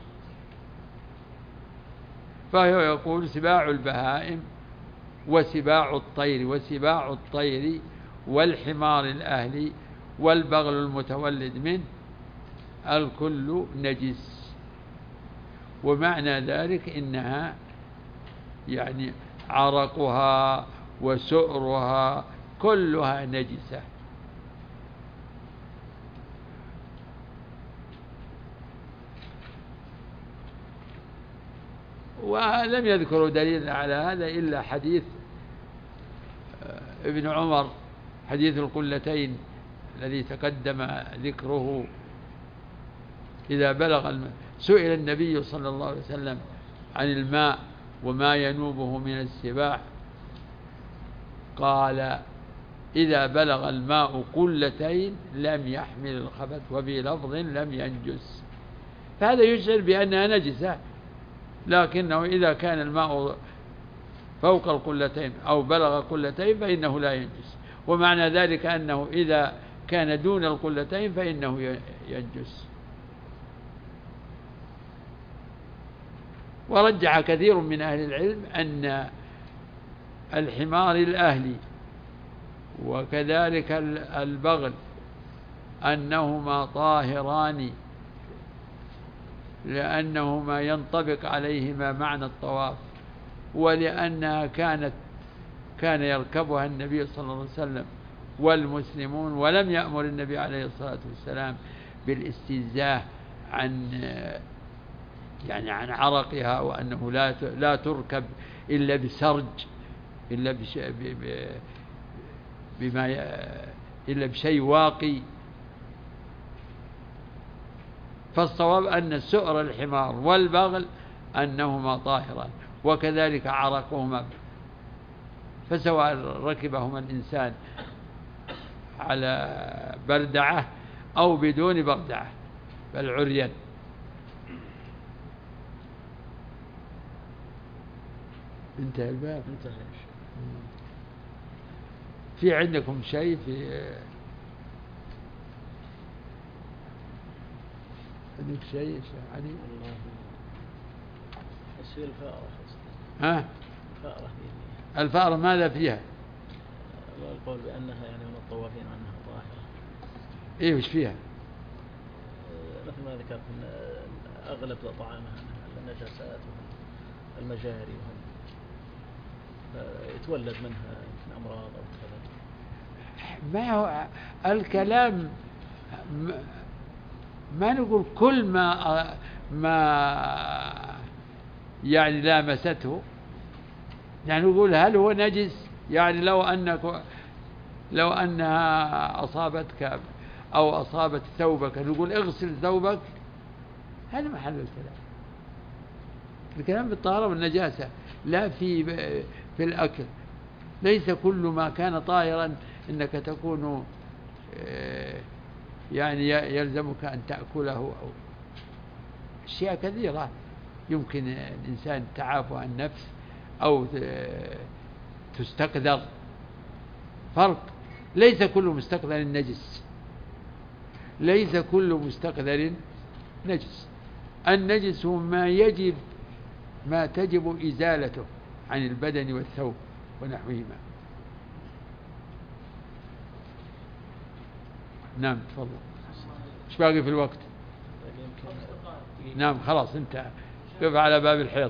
فهو يقول سباع البهائم وسباع الطير وسباع الطير والحمار الأهلي والبغل المتولد منه الكل نجس. ومعنى ذلك إنها يعني عرقها وسؤرها كلها نجسة. ولم يذكروا دليلا على هذا إلا حديث ابن عمر، حديث القلتين الذي تقدم ذكره. إذا بلغ الماء، سئل النبي صلى الله عليه وسلم عن الماء وما ينوبه من السباع، قال: إذا بلغ الماء قلتين لم يحمل الخبث، وفي لفظ لم ينجس. فهذا يشعر بأنها نجسة، لكنه إذا كان الماء فوق القلتين أو بلغ قلتين فإنه لا ينجس. ومعنى ذلك أنه إذا كان دون القلتين فإنه ينجس. ورجح كثير من أهل العلم أن الحمار الأهلي وكذلك البغل أنهما طاهران، لأنهما ينطبق عليهما معنى الطواف، ولأنها كانت كان يركبها النبي صلى الله عليه وسلم والمسلمون، ولم يأمر النبي عليه الصلاة والسلام بالاستنزاه عن يعني عن عرقها، وأنه لا لا تركب إلا بسرج، إلا بما إلا بشيء واقي. فالصواب أن سؤر الحمار والبغل أنهما طاهران، وكذلك عرقهما. فسواء ركبهما الإنسان على بردعة أو بدون بردعة بل عريان. انتهى الباب. انتهى. في عندكم شيء في عندك شيء يعني؟ والله يصير الفأرة. ها؟ الفأرة الفأرة ماذا فيها؟ القول بأنها يعني من الطوافين عنها طاهرة. إيه وش فيها؟ مثل ما ذكرت أن أغلب طعامها النجاسات والمجاري يتولد منها أمراض أو كذا. ما هو الكلام ما نقول كل ما ما يعني لامسته، يعني نقول هل هو نجس، يعني لو أنك لو أنها أصابتك أو أصابت ثوبك نقول اغسل ثوبك، هذا محل الكلام. الكلام بالطهارة والنجاسة لا في في الأكل. ليس كل ما كان طاهرا إنك تكون يعني يلزمك أن تأكله، أو أشياء كثيرة يمكن الإنسان تعافى عن النفس أو تستقدر. فرق. ليس كل مستقدر نجس، ليس كل مستقدر نجس. النجس هو ما يجب ما تجب إزالته عن البدن والثوب ونحوهما. نعم تفضل. ايش باقي في الوقت؟ نعم خلاص انت قف على باب الحيض.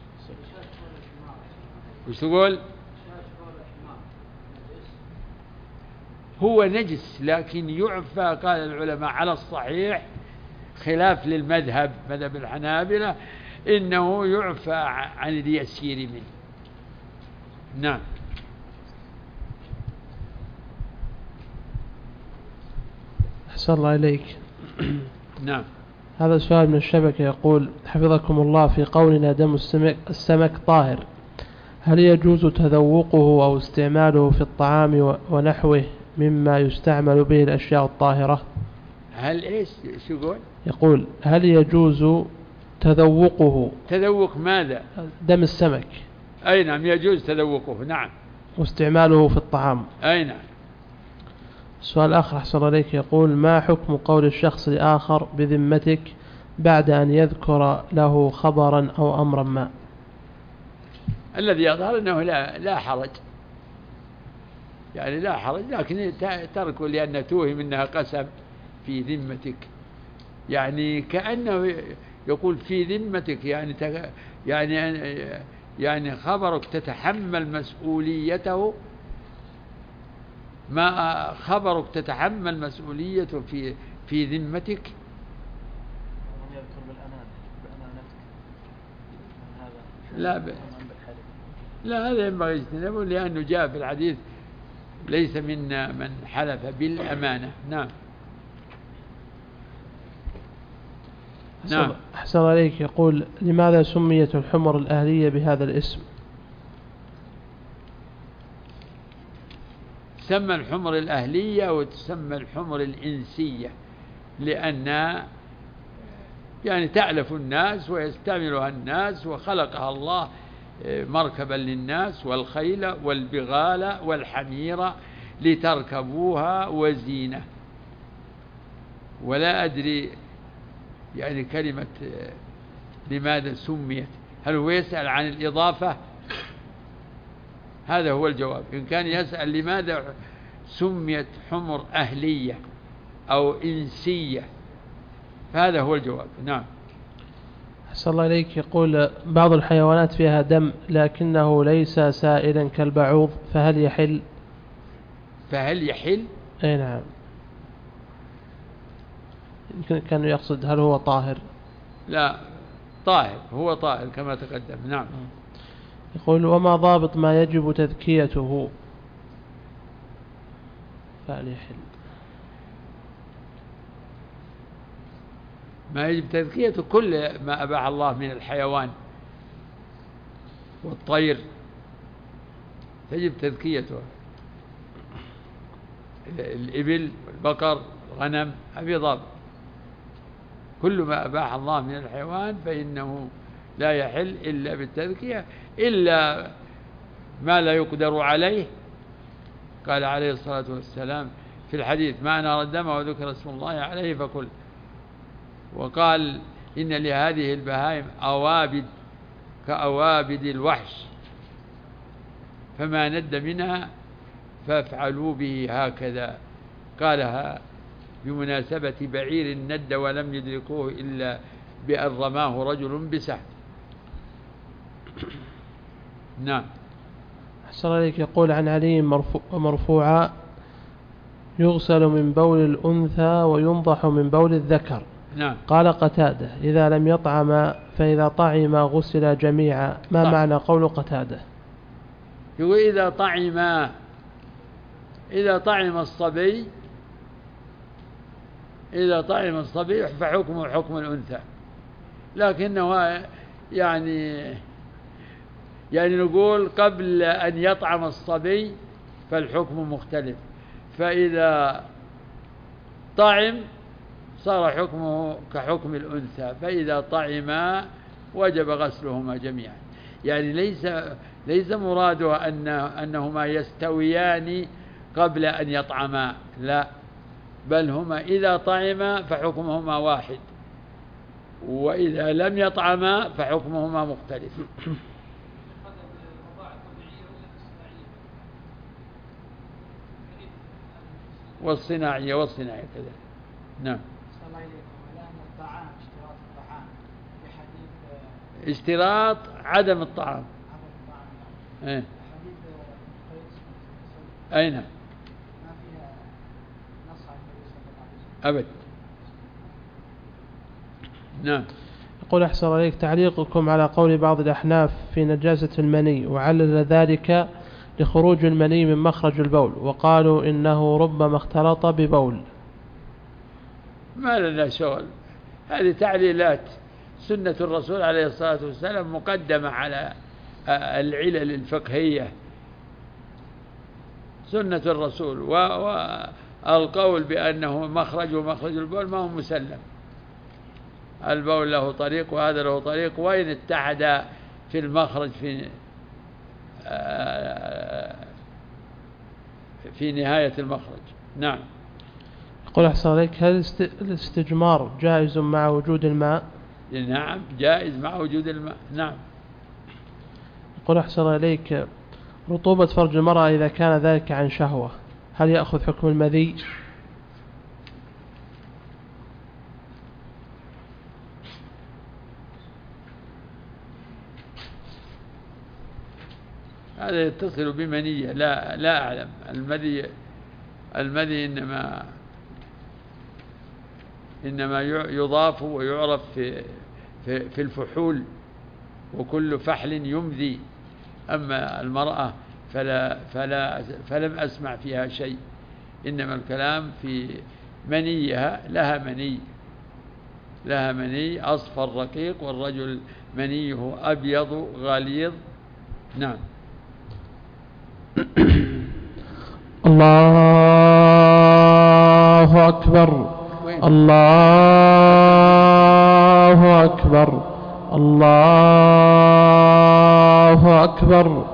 وش تقول؟ هو نجس لكن يعفى، قال العلماء على الصحيح خلاف للمذهب مذهب الحنابلة إنه يعفى عن اليسير منه. نعم. أحسن الله إليك. نعم. هذا سؤال من الشبكة يقول: حفظكم الله، في قولنا دم السمك, السمك طاهر، هل يجوز تذوقه أو استعماله في الطعام ونحوه مما يستعمل به الأشياء الطاهرة؟ هل إيش شو يقول؟ يقول هل يجوز تذوقه. تذوق ماذا؟ دم السمك. أي نعم يجوز تذوقه. نعم. واستعماله في الطعام. أي نعم. السؤال الآخر أحسن عليك يقول: ما حكم قول الشخص لآخر بذمتك بعد أن يذكر له خبرا أو أمرا ما؟ الذي يظهر أنه لا, لا حرج، يعني لا حرج، لكن تركه لأن توهم أنها قسم في ذمتك، يعني كأنه يقول في ذمتك، يعني يعني يعني خبرك تتحمل مسؤوليته، ما خبرك تتحمل مسؤوليته في في ذمتك. لا ب... لا هذا ينبغي يجتنبه، لأنه جاء في الحديث ليس منا من حلف بالأمانة. نعم. نعم. أحسن عليك يقول: لماذا سميت الحمر الأهلية بهذا الاسم؟ تسمى الحمر الأهلية وتسمى الحمر الإنسية لأن يعني تألف الناس ويستعملها الناس، وخلقها الله مركبا للناس، والخيل والبغال والحمير لتركبوها وزينة. ولا أدري يعني كلمة لماذا سميت، هل هو يسأل عن الإضافة؟ هذا هو الجواب. إن كان يسأل لماذا سميت حمر أهلية أو إنسية فهذا هو الجواب. نعم. أحسن الله إليك يقول: بعض الحيوانات فيها دم لكنه ليس سائلا كالبعوض، فهل يحل؟ فهل يحل؟ أي نعم. يمكن كان يقصد هل هو طاهر؟ لا طاهر، هو طاهر كما تقدم. نعم. يقول: وما ضابط ما يجب تذكيته فهل يحل؟ ما يجب تذكيته كل ما أباح الله من الحيوان والطير تجب تذكيته، الإبل والبقر والغنم هذه ضابط. كل ما أباح الله من الحيوان فإنه لا يحل إلا بالتذكية، إلا ما لا يقدر عليه. قال عليه الصلاة والسلام في الحديث: ما نرى الدم وذكر اسم الله عليه فكل. وقال: إن لهذه البهائم أوابد كأوابد الوحش، فما ند منها فافعلوا به هكذا. قالها بمناسبة بعير ند ولم يدركوه إلا بأن رماه رجل بسهم. نعم. أحسن عليك. يقول عن علي مرفوعا: يغسل من بول الأنثى وينضح من بول الذكر. نعم. قال قتادة: إذا لم يطعم فإذا طعم غسل جميعا. ما طعم. معنى قول قتادة؟ يقول إذا طعم إذا طعم الصبي إذا طعم الصبي فحكمه حكم الأنثى، لكنه يعني يعني نقول قبل أن يطعم الصبي فالحكم مختلف، فإذا طعم صار حكمه كحكم الأنثى، فإذا طعما وجب غسلهما جميعا. يعني ليس ليس مراده أن أنهما يستويان قبل أن يطعما، لا، بل هما إذا طعما فحكمهما واحد، وإذا لم يطعما فحكمهما مختلف. والصناعية والصناعية كذا. نعم. اشتراط عدم الطعام. ايه. أين؟ أبد. نعم. يقول أحسن عليك تعليقكم على قول بعض الأحناف في نجاسة المني، وعلل ذلك لخروج المني من مخرج البول، وقالوا إنه ربما اختلط ببول. ما لنا شغل، هذه تعليلات. سنة الرسول عليه الصلاة والسلام مقدمة على العلل الفقهية، سنة الرسول، والقول بأنه مخرج ومخرج البول ما هو مسلم. البول له طريق وهذا له طريق، وإن اتحد في المخرج في في نهاية المخرج. نعم. يقول أحسن عليك: هل الاستجمار جائز مع وجود الماء؟ نعم جائز مع وجود الماء. نعم. يقول أحسن عليك: رطوبة فرج المرأة إذا كان ذلك عن شهوة هل يأخذ حكم المذي؟ هذا يتصل بمنية، لا لا أعلم. المذي المذي إنما إنما يضاف ويعرف في في في الفحول، وكل فحل يمذي. أما المرأة فلا فلا فلم أسمع فيها شيء، إنما الكلام في منيها. لها مني لها مني أصفر رقيق، والرجل منيه أبيض غليظ. نعم. الله أكبر. الله أكبر. الله أكبر.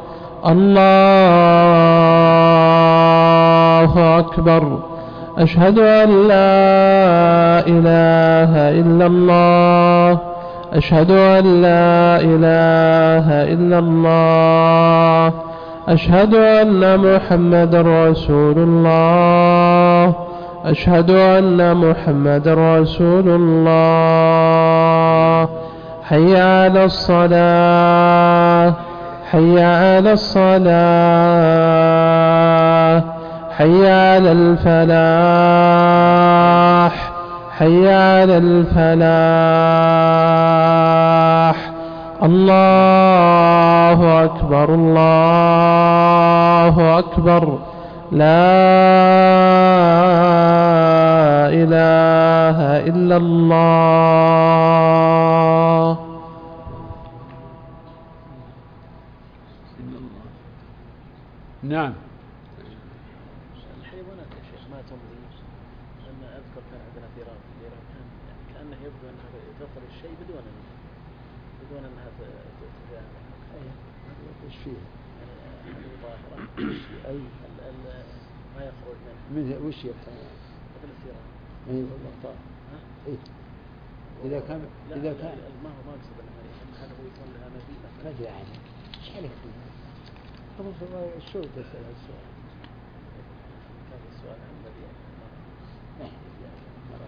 الله أكبر. أشهد أن لا إله إلا الله. أشهد أن لا إله إلا الله. أشهد أن محمدا رسول الله. أشهد أن محمدا رسول الله. حي على الصلاة. حي على الصلاة. حي على الفلاح. حي على الفلاح. الله أكبر. الله أكبر. لا إله إلا الله. نعم. الحيوانات يا شيخ ما تمضي. أنا أذكر كان عندنا في راب كان كأنه يبدو أنها تفعل الشيء بدون بدون أنها ايش فيه؟ يعني ظاهرة أي ما يخرج منه. من وش يفعل؟ مثل الثيران. أي والله طيب. إيه. إذا كان إذا كان ما هو ما أقصد أنها هذا هو يكون لها نبي مثلا. ما أدري عنك. إيش عليك فيه؟ خلاص شو تسأل السؤال؟ كان السؤال عن النبي.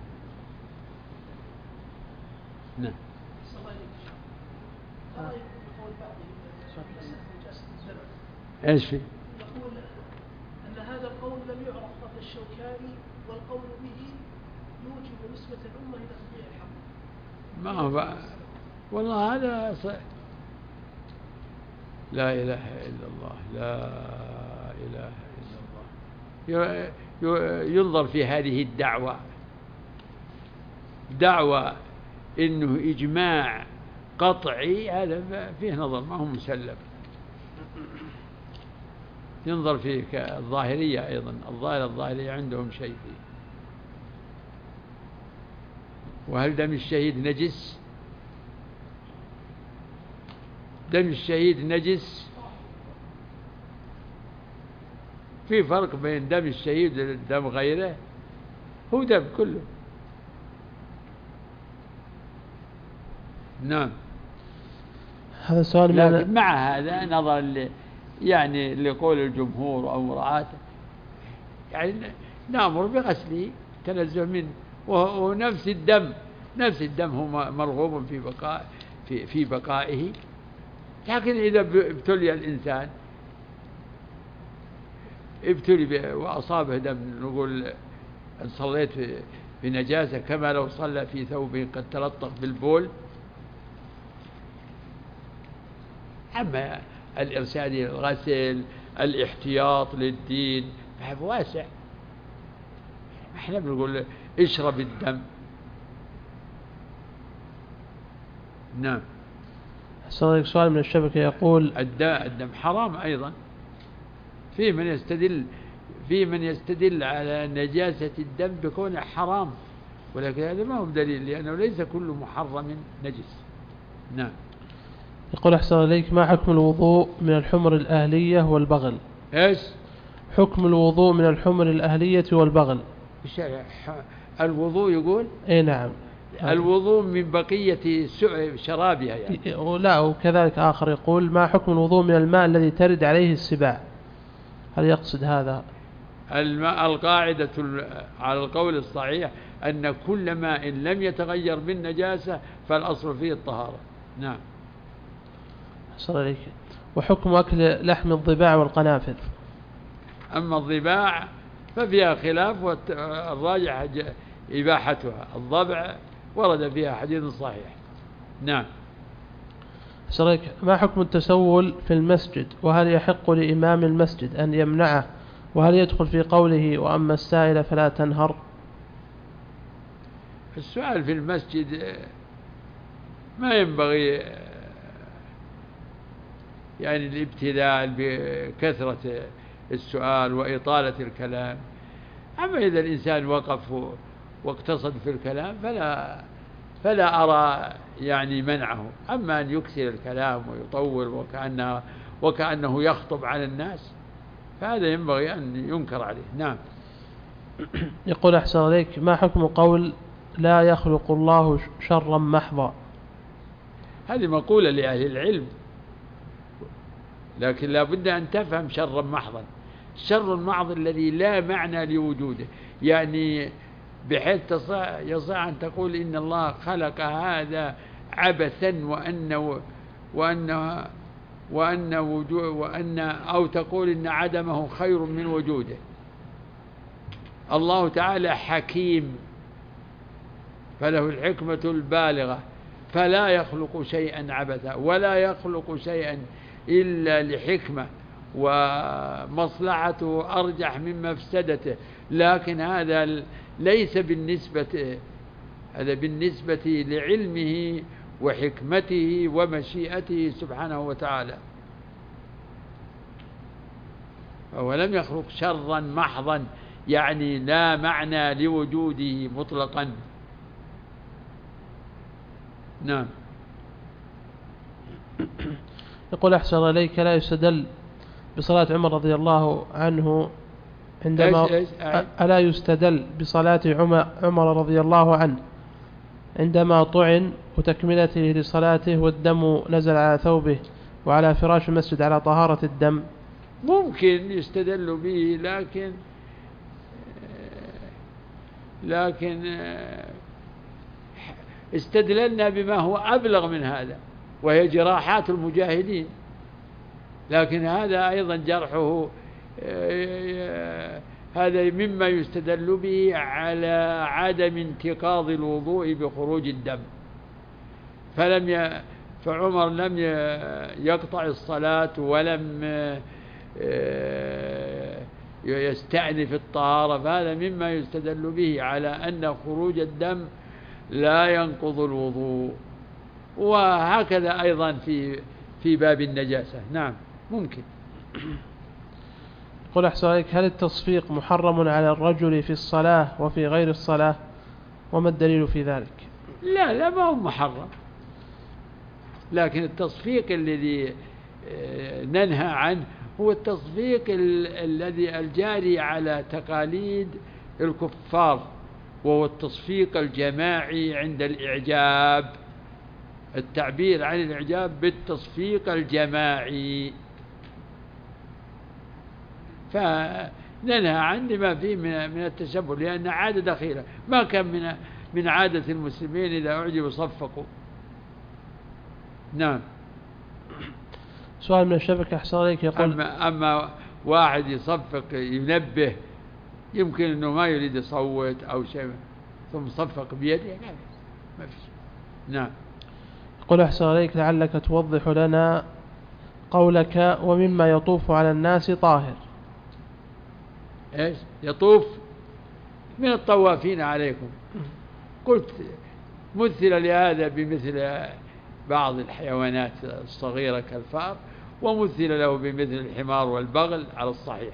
نعم. ايش في؟ يقول أن هذا القول لم يعرف قبل الشوكاني، والقول به يوجب نسبة الأمة إلى تضييع الحق. ما هو بقى. والله هذا ص... لا إله إلا الله، لا إله إلا الله. ينظر في هذه الدعوة، دعوة إنه إجماع قطعي، هذا فيه نظر، ما هو مسلم. ينظر فيه كالظاهرية أيضا، الظاهرة الظاهرية عندهم شيء فيه. وهل دم الشهيد نجس؟ دم الشهيد نجس؟ في فرق بين دم الشهيد ودم غيره؟ هو دم كله. نعم. هذا سؤال. لكن مع هذا نظر يعني لقول الجمهور أو مراعاته، يعني نأمر بغسله تنزه منه. ونفس الدم، نفس الدم هو مرغوب في بقاء في في بقائه. لكن إذا ابتلي الإنسان ابتلي وأصابه دم، نقول أن صليت في نجاسة كما لو صلى في ثوب قد تلطخ بالبول. أما الإرشاد إلى الغسل، الاحتياط للدين، فهو واسع. احنا بنقول اشرب الدم. نعم. سؤال من الشبكة يقول الدم حرام أيضا. في من يستدل في من يستدل على نجاسة الدم بكونه حرام، ولكن هذا ما هو دليل، لأنه ليس كل محرم نجس. نعم. يقول أحسن إليك، ما حكم الوضوء من الحمر الأهلية والبغل؟ إيش حكم الوضوء من الحمر الأهلية والبغل؟ الوضوء يقول اي نعم، الوضوء من بقية شرابها يعني. لا، وكذلك آخر يقول ما حكم الوضوء من الماء الذي ترد عليه السباع؟ هل يقصد هذا؟ الماء القاعدة على القول الصحيح أن كل ماء لم يتغير بالنجاسة فالأصل فيه الطهارة. نعم. أحسن إليك. وحكم أكل لحم الضباع والقنافذ؟ أما الضباع ففيها خلاف، والراجح إباحتها. الضبع ورد فيها حديث صحيح. نعم. سرك، ما حكم التسول في المسجد؟ وهل يحق لإمام المسجد أن يمنعه؟ وهل يدخل في قوله وأما السائل فلا تنهر؟ السؤال في المسجد ما ينبغي يعني الابتذال بكثرة السؤال وإطالة الكلام. أما إذا الإنسان وقف واقتصد في الكلام فلا فلا أرى يعني منعه. أما أن يكثر الكلام ويطول وكأنه, وكأنه يخطب على الناس فهذا ينبغي أن ينكر عليه. نعم. يقول أحسن عليك، ما حكم قول لا يخلق الله شرا محضا؟ هذه مقولة لأهل العلم، لكن لا بد أن تفهم شرا محضا. الشر المحض الذي لا معنى لوجوده، يعني بحيث يصح أن تقول إن الله خلق هذا عبثا وأن وأن وأن وجود وأن أو تقول إن عدمه خير من وجوده. الله تعالى حكيم فله الحكمة البالغة، فلا يخلق شيئا عبثا ولا يخلق شيئا إلا لحكمة ومصلحته أرجح من مفسدته. لكن هذا ليس بالنسبة هذا بالنسبة لعلمه وحكمته ومشيئته سبحانه وتعالى. فهو لم يخلق شرا محضا، يعني لا معنى لوجوده مطلقا. نعم. يقول أحسن إليك، لا يستدل بصلاة عمر رضي الله عنه عندما إيش إيش ألا يستدل بصلاة عمر رضي الله عنه عندما طعن وتكملته لصلاته والدم نزل على ثوبه وعلى فراش المسجد على طهارة الدم؟ ممكن يستدل به، لكن لكن استدللنا بما هو أبلغ من هذا. وهي جراحات المجاهدين، لكن هذا أيضا جرحه هذا مما يستدل به على عدم انتقاض الوضوء بخروج الدم. فلم ي... فعمر لم يقطع الصلاة ولم يستأنف الطهارة، فهذا مما يستدل به على أن خروج الدم لا ينقض الوضوء. وهكذا أيضا في في باب النجاسة. نعم ممكن. قل أحسن عليك، هل التصفيق محرم على الرجل في الصلاة وفي غير الصلاة؟ وما الدليل في ذلك؟ لا لا ما هو محرم، لكن التصفيق الذي ننهى عنه هو التصفيق الذي الجاري على تقاليد الكفار، وهو التصفيق الجماعي عند الإعجاب، التعبير عن الإعجاب بالتصفيق الجماعي. فننهى عن ما فيه من التشبه، لأن عادة دخيلة، ما كان من من عادة المسلمين إذا أعجبوا صفقوا. نعم. سؤال من الشبكة أحسن عليك يقول أما, أما واحد يصفق ينبه، يمكن أنه ما يريد يصوت أو شيء ثم صفق بيده، لا ما فيش. نعم. يقول أحسن عليك، لعلك توضح لنا قولك ومما يطوف على الناس طاهر. إيش يطوف؟ من الطوافين عليكم. قلت مثل لهذا بمثل بعض الحيوانات الصغيرة كالفأر، ومثل له بمثل الحمار والبغل على الصحيح.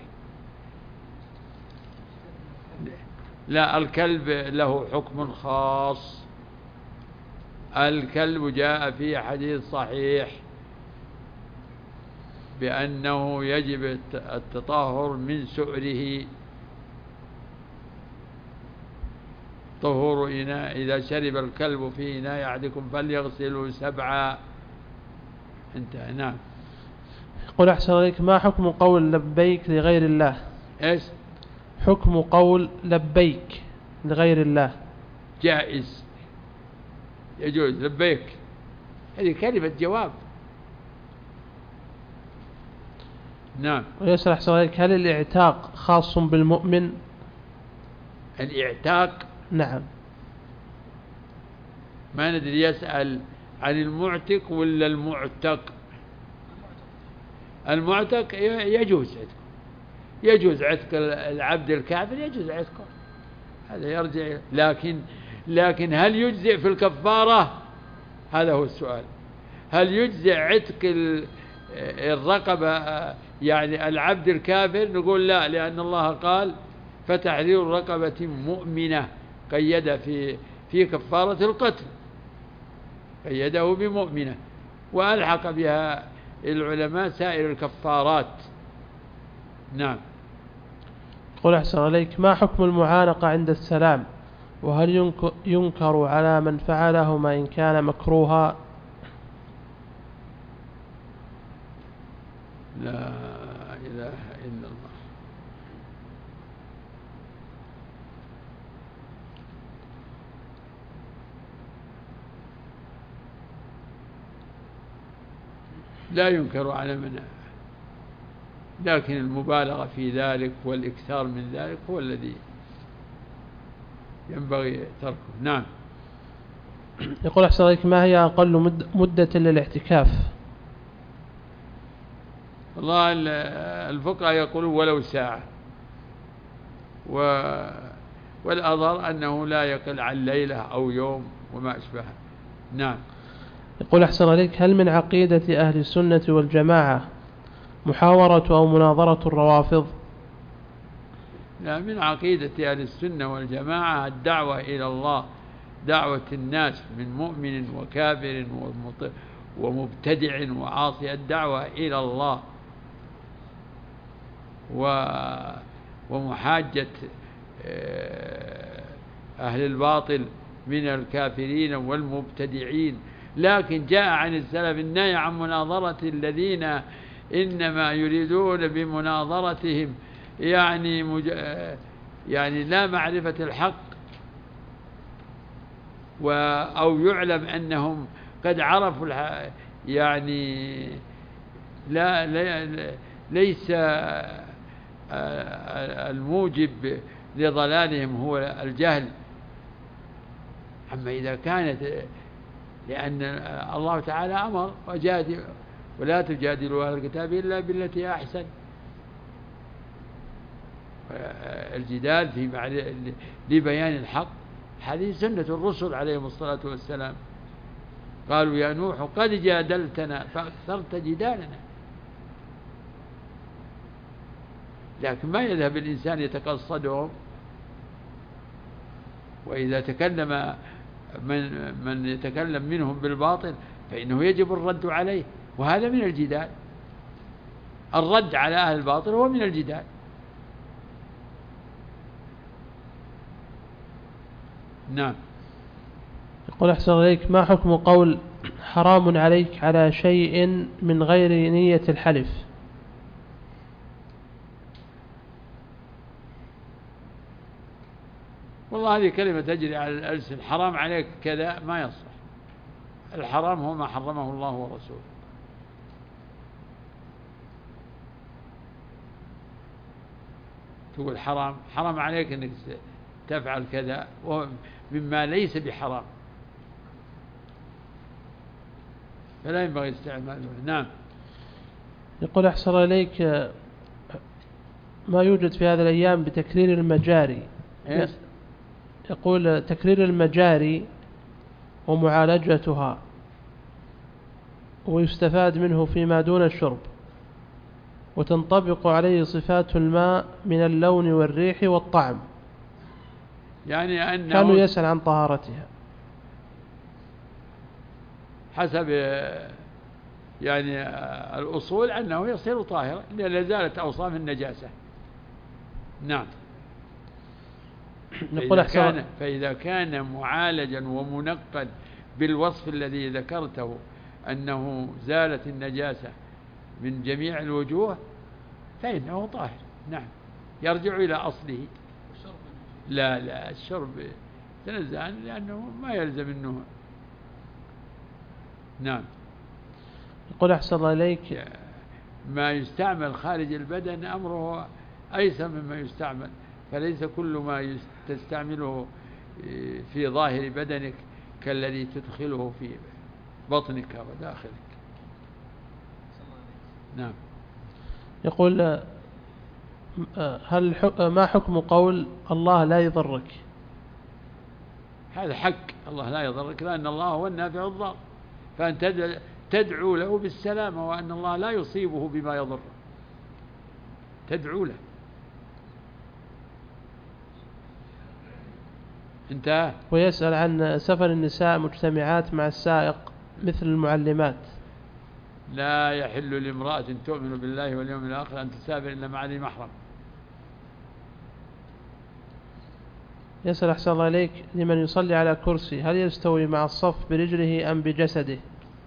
لا، الكلب له حكم خاص. الكلب جاء في حديث صحيح بأنه يجب التطهر من سؤره. طهور إناء، إذا شرب الكلب في إناء أحدكم فليغسله سبعا. انتهى. نعم. يقول أحسن عليك، ما حكم قول لبيك لغير الله؟ إيش حكم قول لبيك لغير الله؟ جائز، يجوز. لبيك هذه كلمة جواب. نعم. ويسأل أحسن عليك، هل الاعتاق خاص بالمؤمن؟ الاعتاق؟ نعم. ما ندري يسأل عن المعتق ولا المعتق؟ المعتق يجوز عتقه، يجوز عتق العبد الكافر، يجوز عتقه، هذا يرجع. لكن لكن هل يجزئ في الكفارة؟ هذا هو السؤال. هل يجزئ عتق الرقبة يعني العبد الكافر؟ نقول لا، لأن الله قال فتحرير رقبة مؤمنة، قيد في في كفارة القتل، قيده بمؤمنة، وألحق بها العلماء سائر الكفارات. نعم. قل أحسن عليك، ما حكم المعانقة عند السلام؟ وهل ينكر على من فعله ما إن كان مكروها؟ لا إله إلا الله. لا ينكر على من، لكن المبالغة في ذلك والإكثار من ذلك هو الذي ينبغي تركه. نعم. يقول أحسن عليك، ما هي أقل مدة للاعتكاف؟ والله الفقهاء يقولون ولو ساعة، و... والأظهر أنه لا يقل عن ليلة أو يوم وما أشبهه. نعم. يقول أحسن عليك، هل من عقيدة أهل السنة والجماعة محاورة أو مناظرة الروافض؟ لا، من عقيدة أهل السنة والجماعة الدعوة إلى الله، دعوة الناس من مؤمن وكافر ومبتدع وعاصي، الدعوة إلى الله ومحاجة أهل الباطل من الكافرين والمبتدعين. لكن جاء عن السلف النهي عن مناظرة الذين إنما يريدون بمناظرتهم يعني مج... يعني لا معرفة الحق، و... أو يعلم أنهم قد عرفوا الح... يعني لا, لا ليس الموجب لضلالهم هو الجهل. أما إذا كانت، لأن الله تعالى أمر وجادل ولا تجادلوا أهل الكتاب إلا بالتي أحسن. الجدال في لبيان الحق هذه سنة الرسل عليهم الصلاة والسلام. قالوا يا نوح قد جادلتنا فأكثرت جدالنا. لكن ما يذهب الإنسان يتقصدهم، وإذا تكلم من, من يتكلم منهم بالباطل فإنه يجب الرد عليه، وهذا من الجدال. الرد على أهل الباطل هو من الجدال. نعم. يقول أحسن إليك، ما حكم قول حرام عليك على شيء من غير نية الحلف؟ والله هذه كلمة تجري على الألسن. حرام عليك كذا ما يصح. الحرام هو ما حرمه الله ورسوله. تقول حرام حرام عليك أنك تفعل كذا مما ليس بحرام، فلا ينبغي استعماله. نعم. يقول أحسن إليك، ما يوجد في هذه الأيام بتكرير المجاري. إيه؟ يقول تكرير المجاري ومعالجتها ويستفاد منه فيما دون الشرب، وتنطبق عليه صفات الماء من اللون والريح والطعم، يعني أنه كانوا يسأل عن طهارتها حسب يعني الأصول أنه يصير طاهرا لا زالت أوصاف النجاسة. نعم. فإذا كان, فإذا كان معالجا ومنقد بالوصف الذي ذكرته أنه زالت النجاسة من جميع الوجوه فإنه طاهر. نعم. يرجع إلى أصله. لا لا الشرب تنزه لأنه ما يلزم منه. نعم. يقول أحسن الله إليك، ما يستعمل خارج البدن أمره أيسر مما يستعمل، فليس كل ما تستعمله في ظاهر بدنك كالذي تدخله في بطنك وداخلك. نعم. يقول هل ما حكم قول الله لا يضرك؟ هذا حق، الله لا يضرك لأن الله هو النافع الضار، فأنت تدعو له بالسلامة وأن الله لا يصيبه بما يضره، تدعو له. انتهى. ويسأل عن سفر النساء مجتمعات مع السائق مثل المعلمات. لا يحل لامرأة تؤمن بالله واليوم الآخر أن تسافر إلا مع ذي محرم. يسأل أحسن الله إليك، لمن يصلي على كرسي هل يستوي مع الصف برجله أم بجسده؟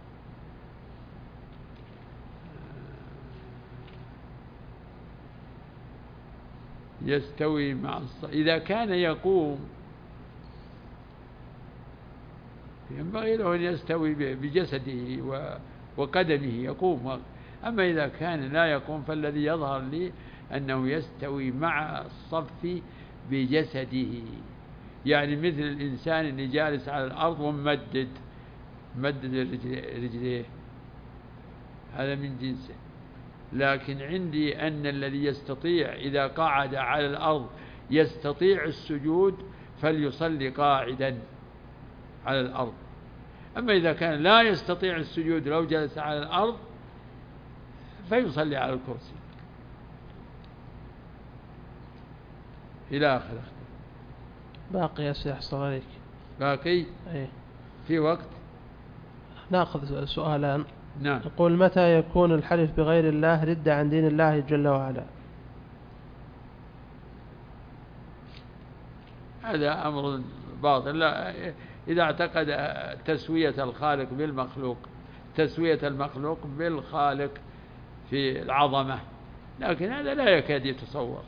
يستوي مع الصف إذا كان يقوم ينبغي له أن يستوي بجسده وقدمه يقوم. أما إذا كان لا يقوم فالذي يظهر لي أنه يستوي مع الصف بجسده، يعني مثل الإنسان اللي جالس على الأرض وممدد مدد رجليه، هذا من جنسه. لكن عندي أن الذي يستطيع إذا قعد على الأرض يستطيع السجود فليصلي قاعدا على الأرض. أما إذا كان لا يستطيع السجود لو جلس على الأرض فيصلي على الكرسي إلى آخره. باقي يا سيدي أحسن عليك. باقي أيه. في وقت نأخذ سؤالان. نعم. يقول متى يكون الحلف بغير الله ردة عن دين الله جل وعلا؟ هذا أمر باطل. لا، إذا اعتقد تسوية الخالق بالمخلوق، تسوية المخلوق بالخالق في العظمة، لكن هذا لا يكاد يتصور.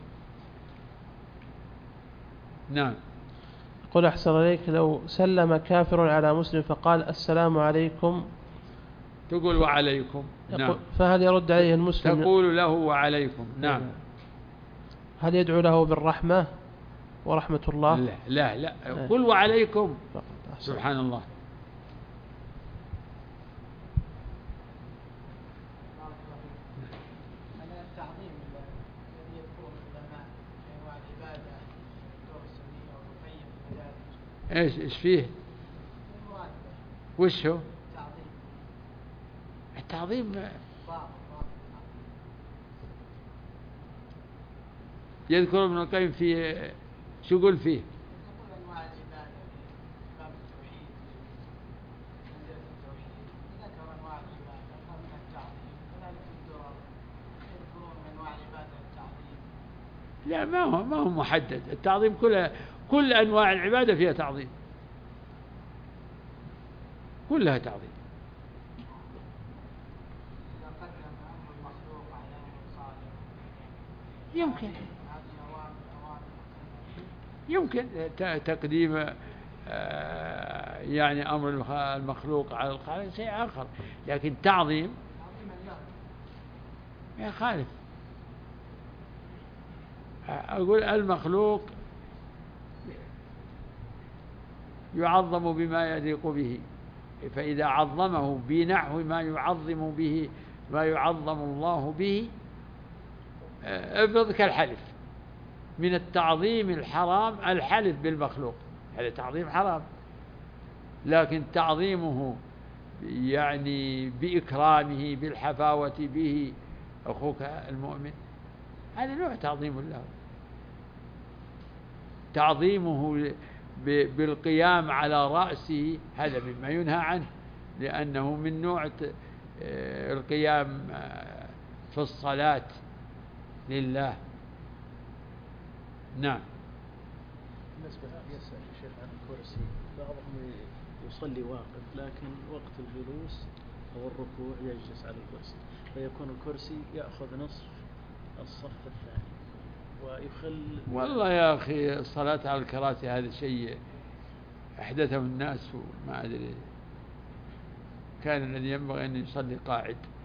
نعم. يقول أحسن عليك، لو سلم كافر على مسلم فقال السلام عليكم تقول وعليكم. نعم. فهل يرد عليه المسلم؟ تقول له وعليكم. نعم. هل يدعو له بالرحمة ورحمة الله؟ لا لا لا قل وعليكم. سبحان الله. ايش ايش فيه؟ وش هو؟ التعظيم يذكر ابن القيم في شو يقول فيه؟ لا ما هو ما هو محدد. التعظيم كل كل انواع العباده فيها تعظيم، كلها تعظيم. يمكن يمكن تقديم يعني أمر المخلوق على الخالق شيء آخر، لكن تعظيم يا خالف. أقول المخلوق يعظم بما يليق به، فإذا عظمه بنحو ما يعظم به ما يعظم الله به افرض كالحلف. من التعظيم الحرام الحلف بالمخلوق، هذا تعظيم حرام، لكن تعظيمه يعني بإكرامه بالحفاوة به أخوك المؤمن هذا نوع تعظيم له. تعظيمه بالقيام على رأسه هذا مما ينهى عنه، لأنه من نوع القيام في الصلاة لله. نعم. بالنسبة يسأل الشيخ عن الكرسي، بعضهم يصلي واقف لكن وقت الجلوس أو الركوع يجلس على الكرسي، فيكون الكرسي يأخذ نصف الصف الثاني ويخل. والله يا أخي الصلاة على الكراسي هذا شيء أحدثه الناس وما أدري، كان الذي ينبغي أن يصلي قاعد.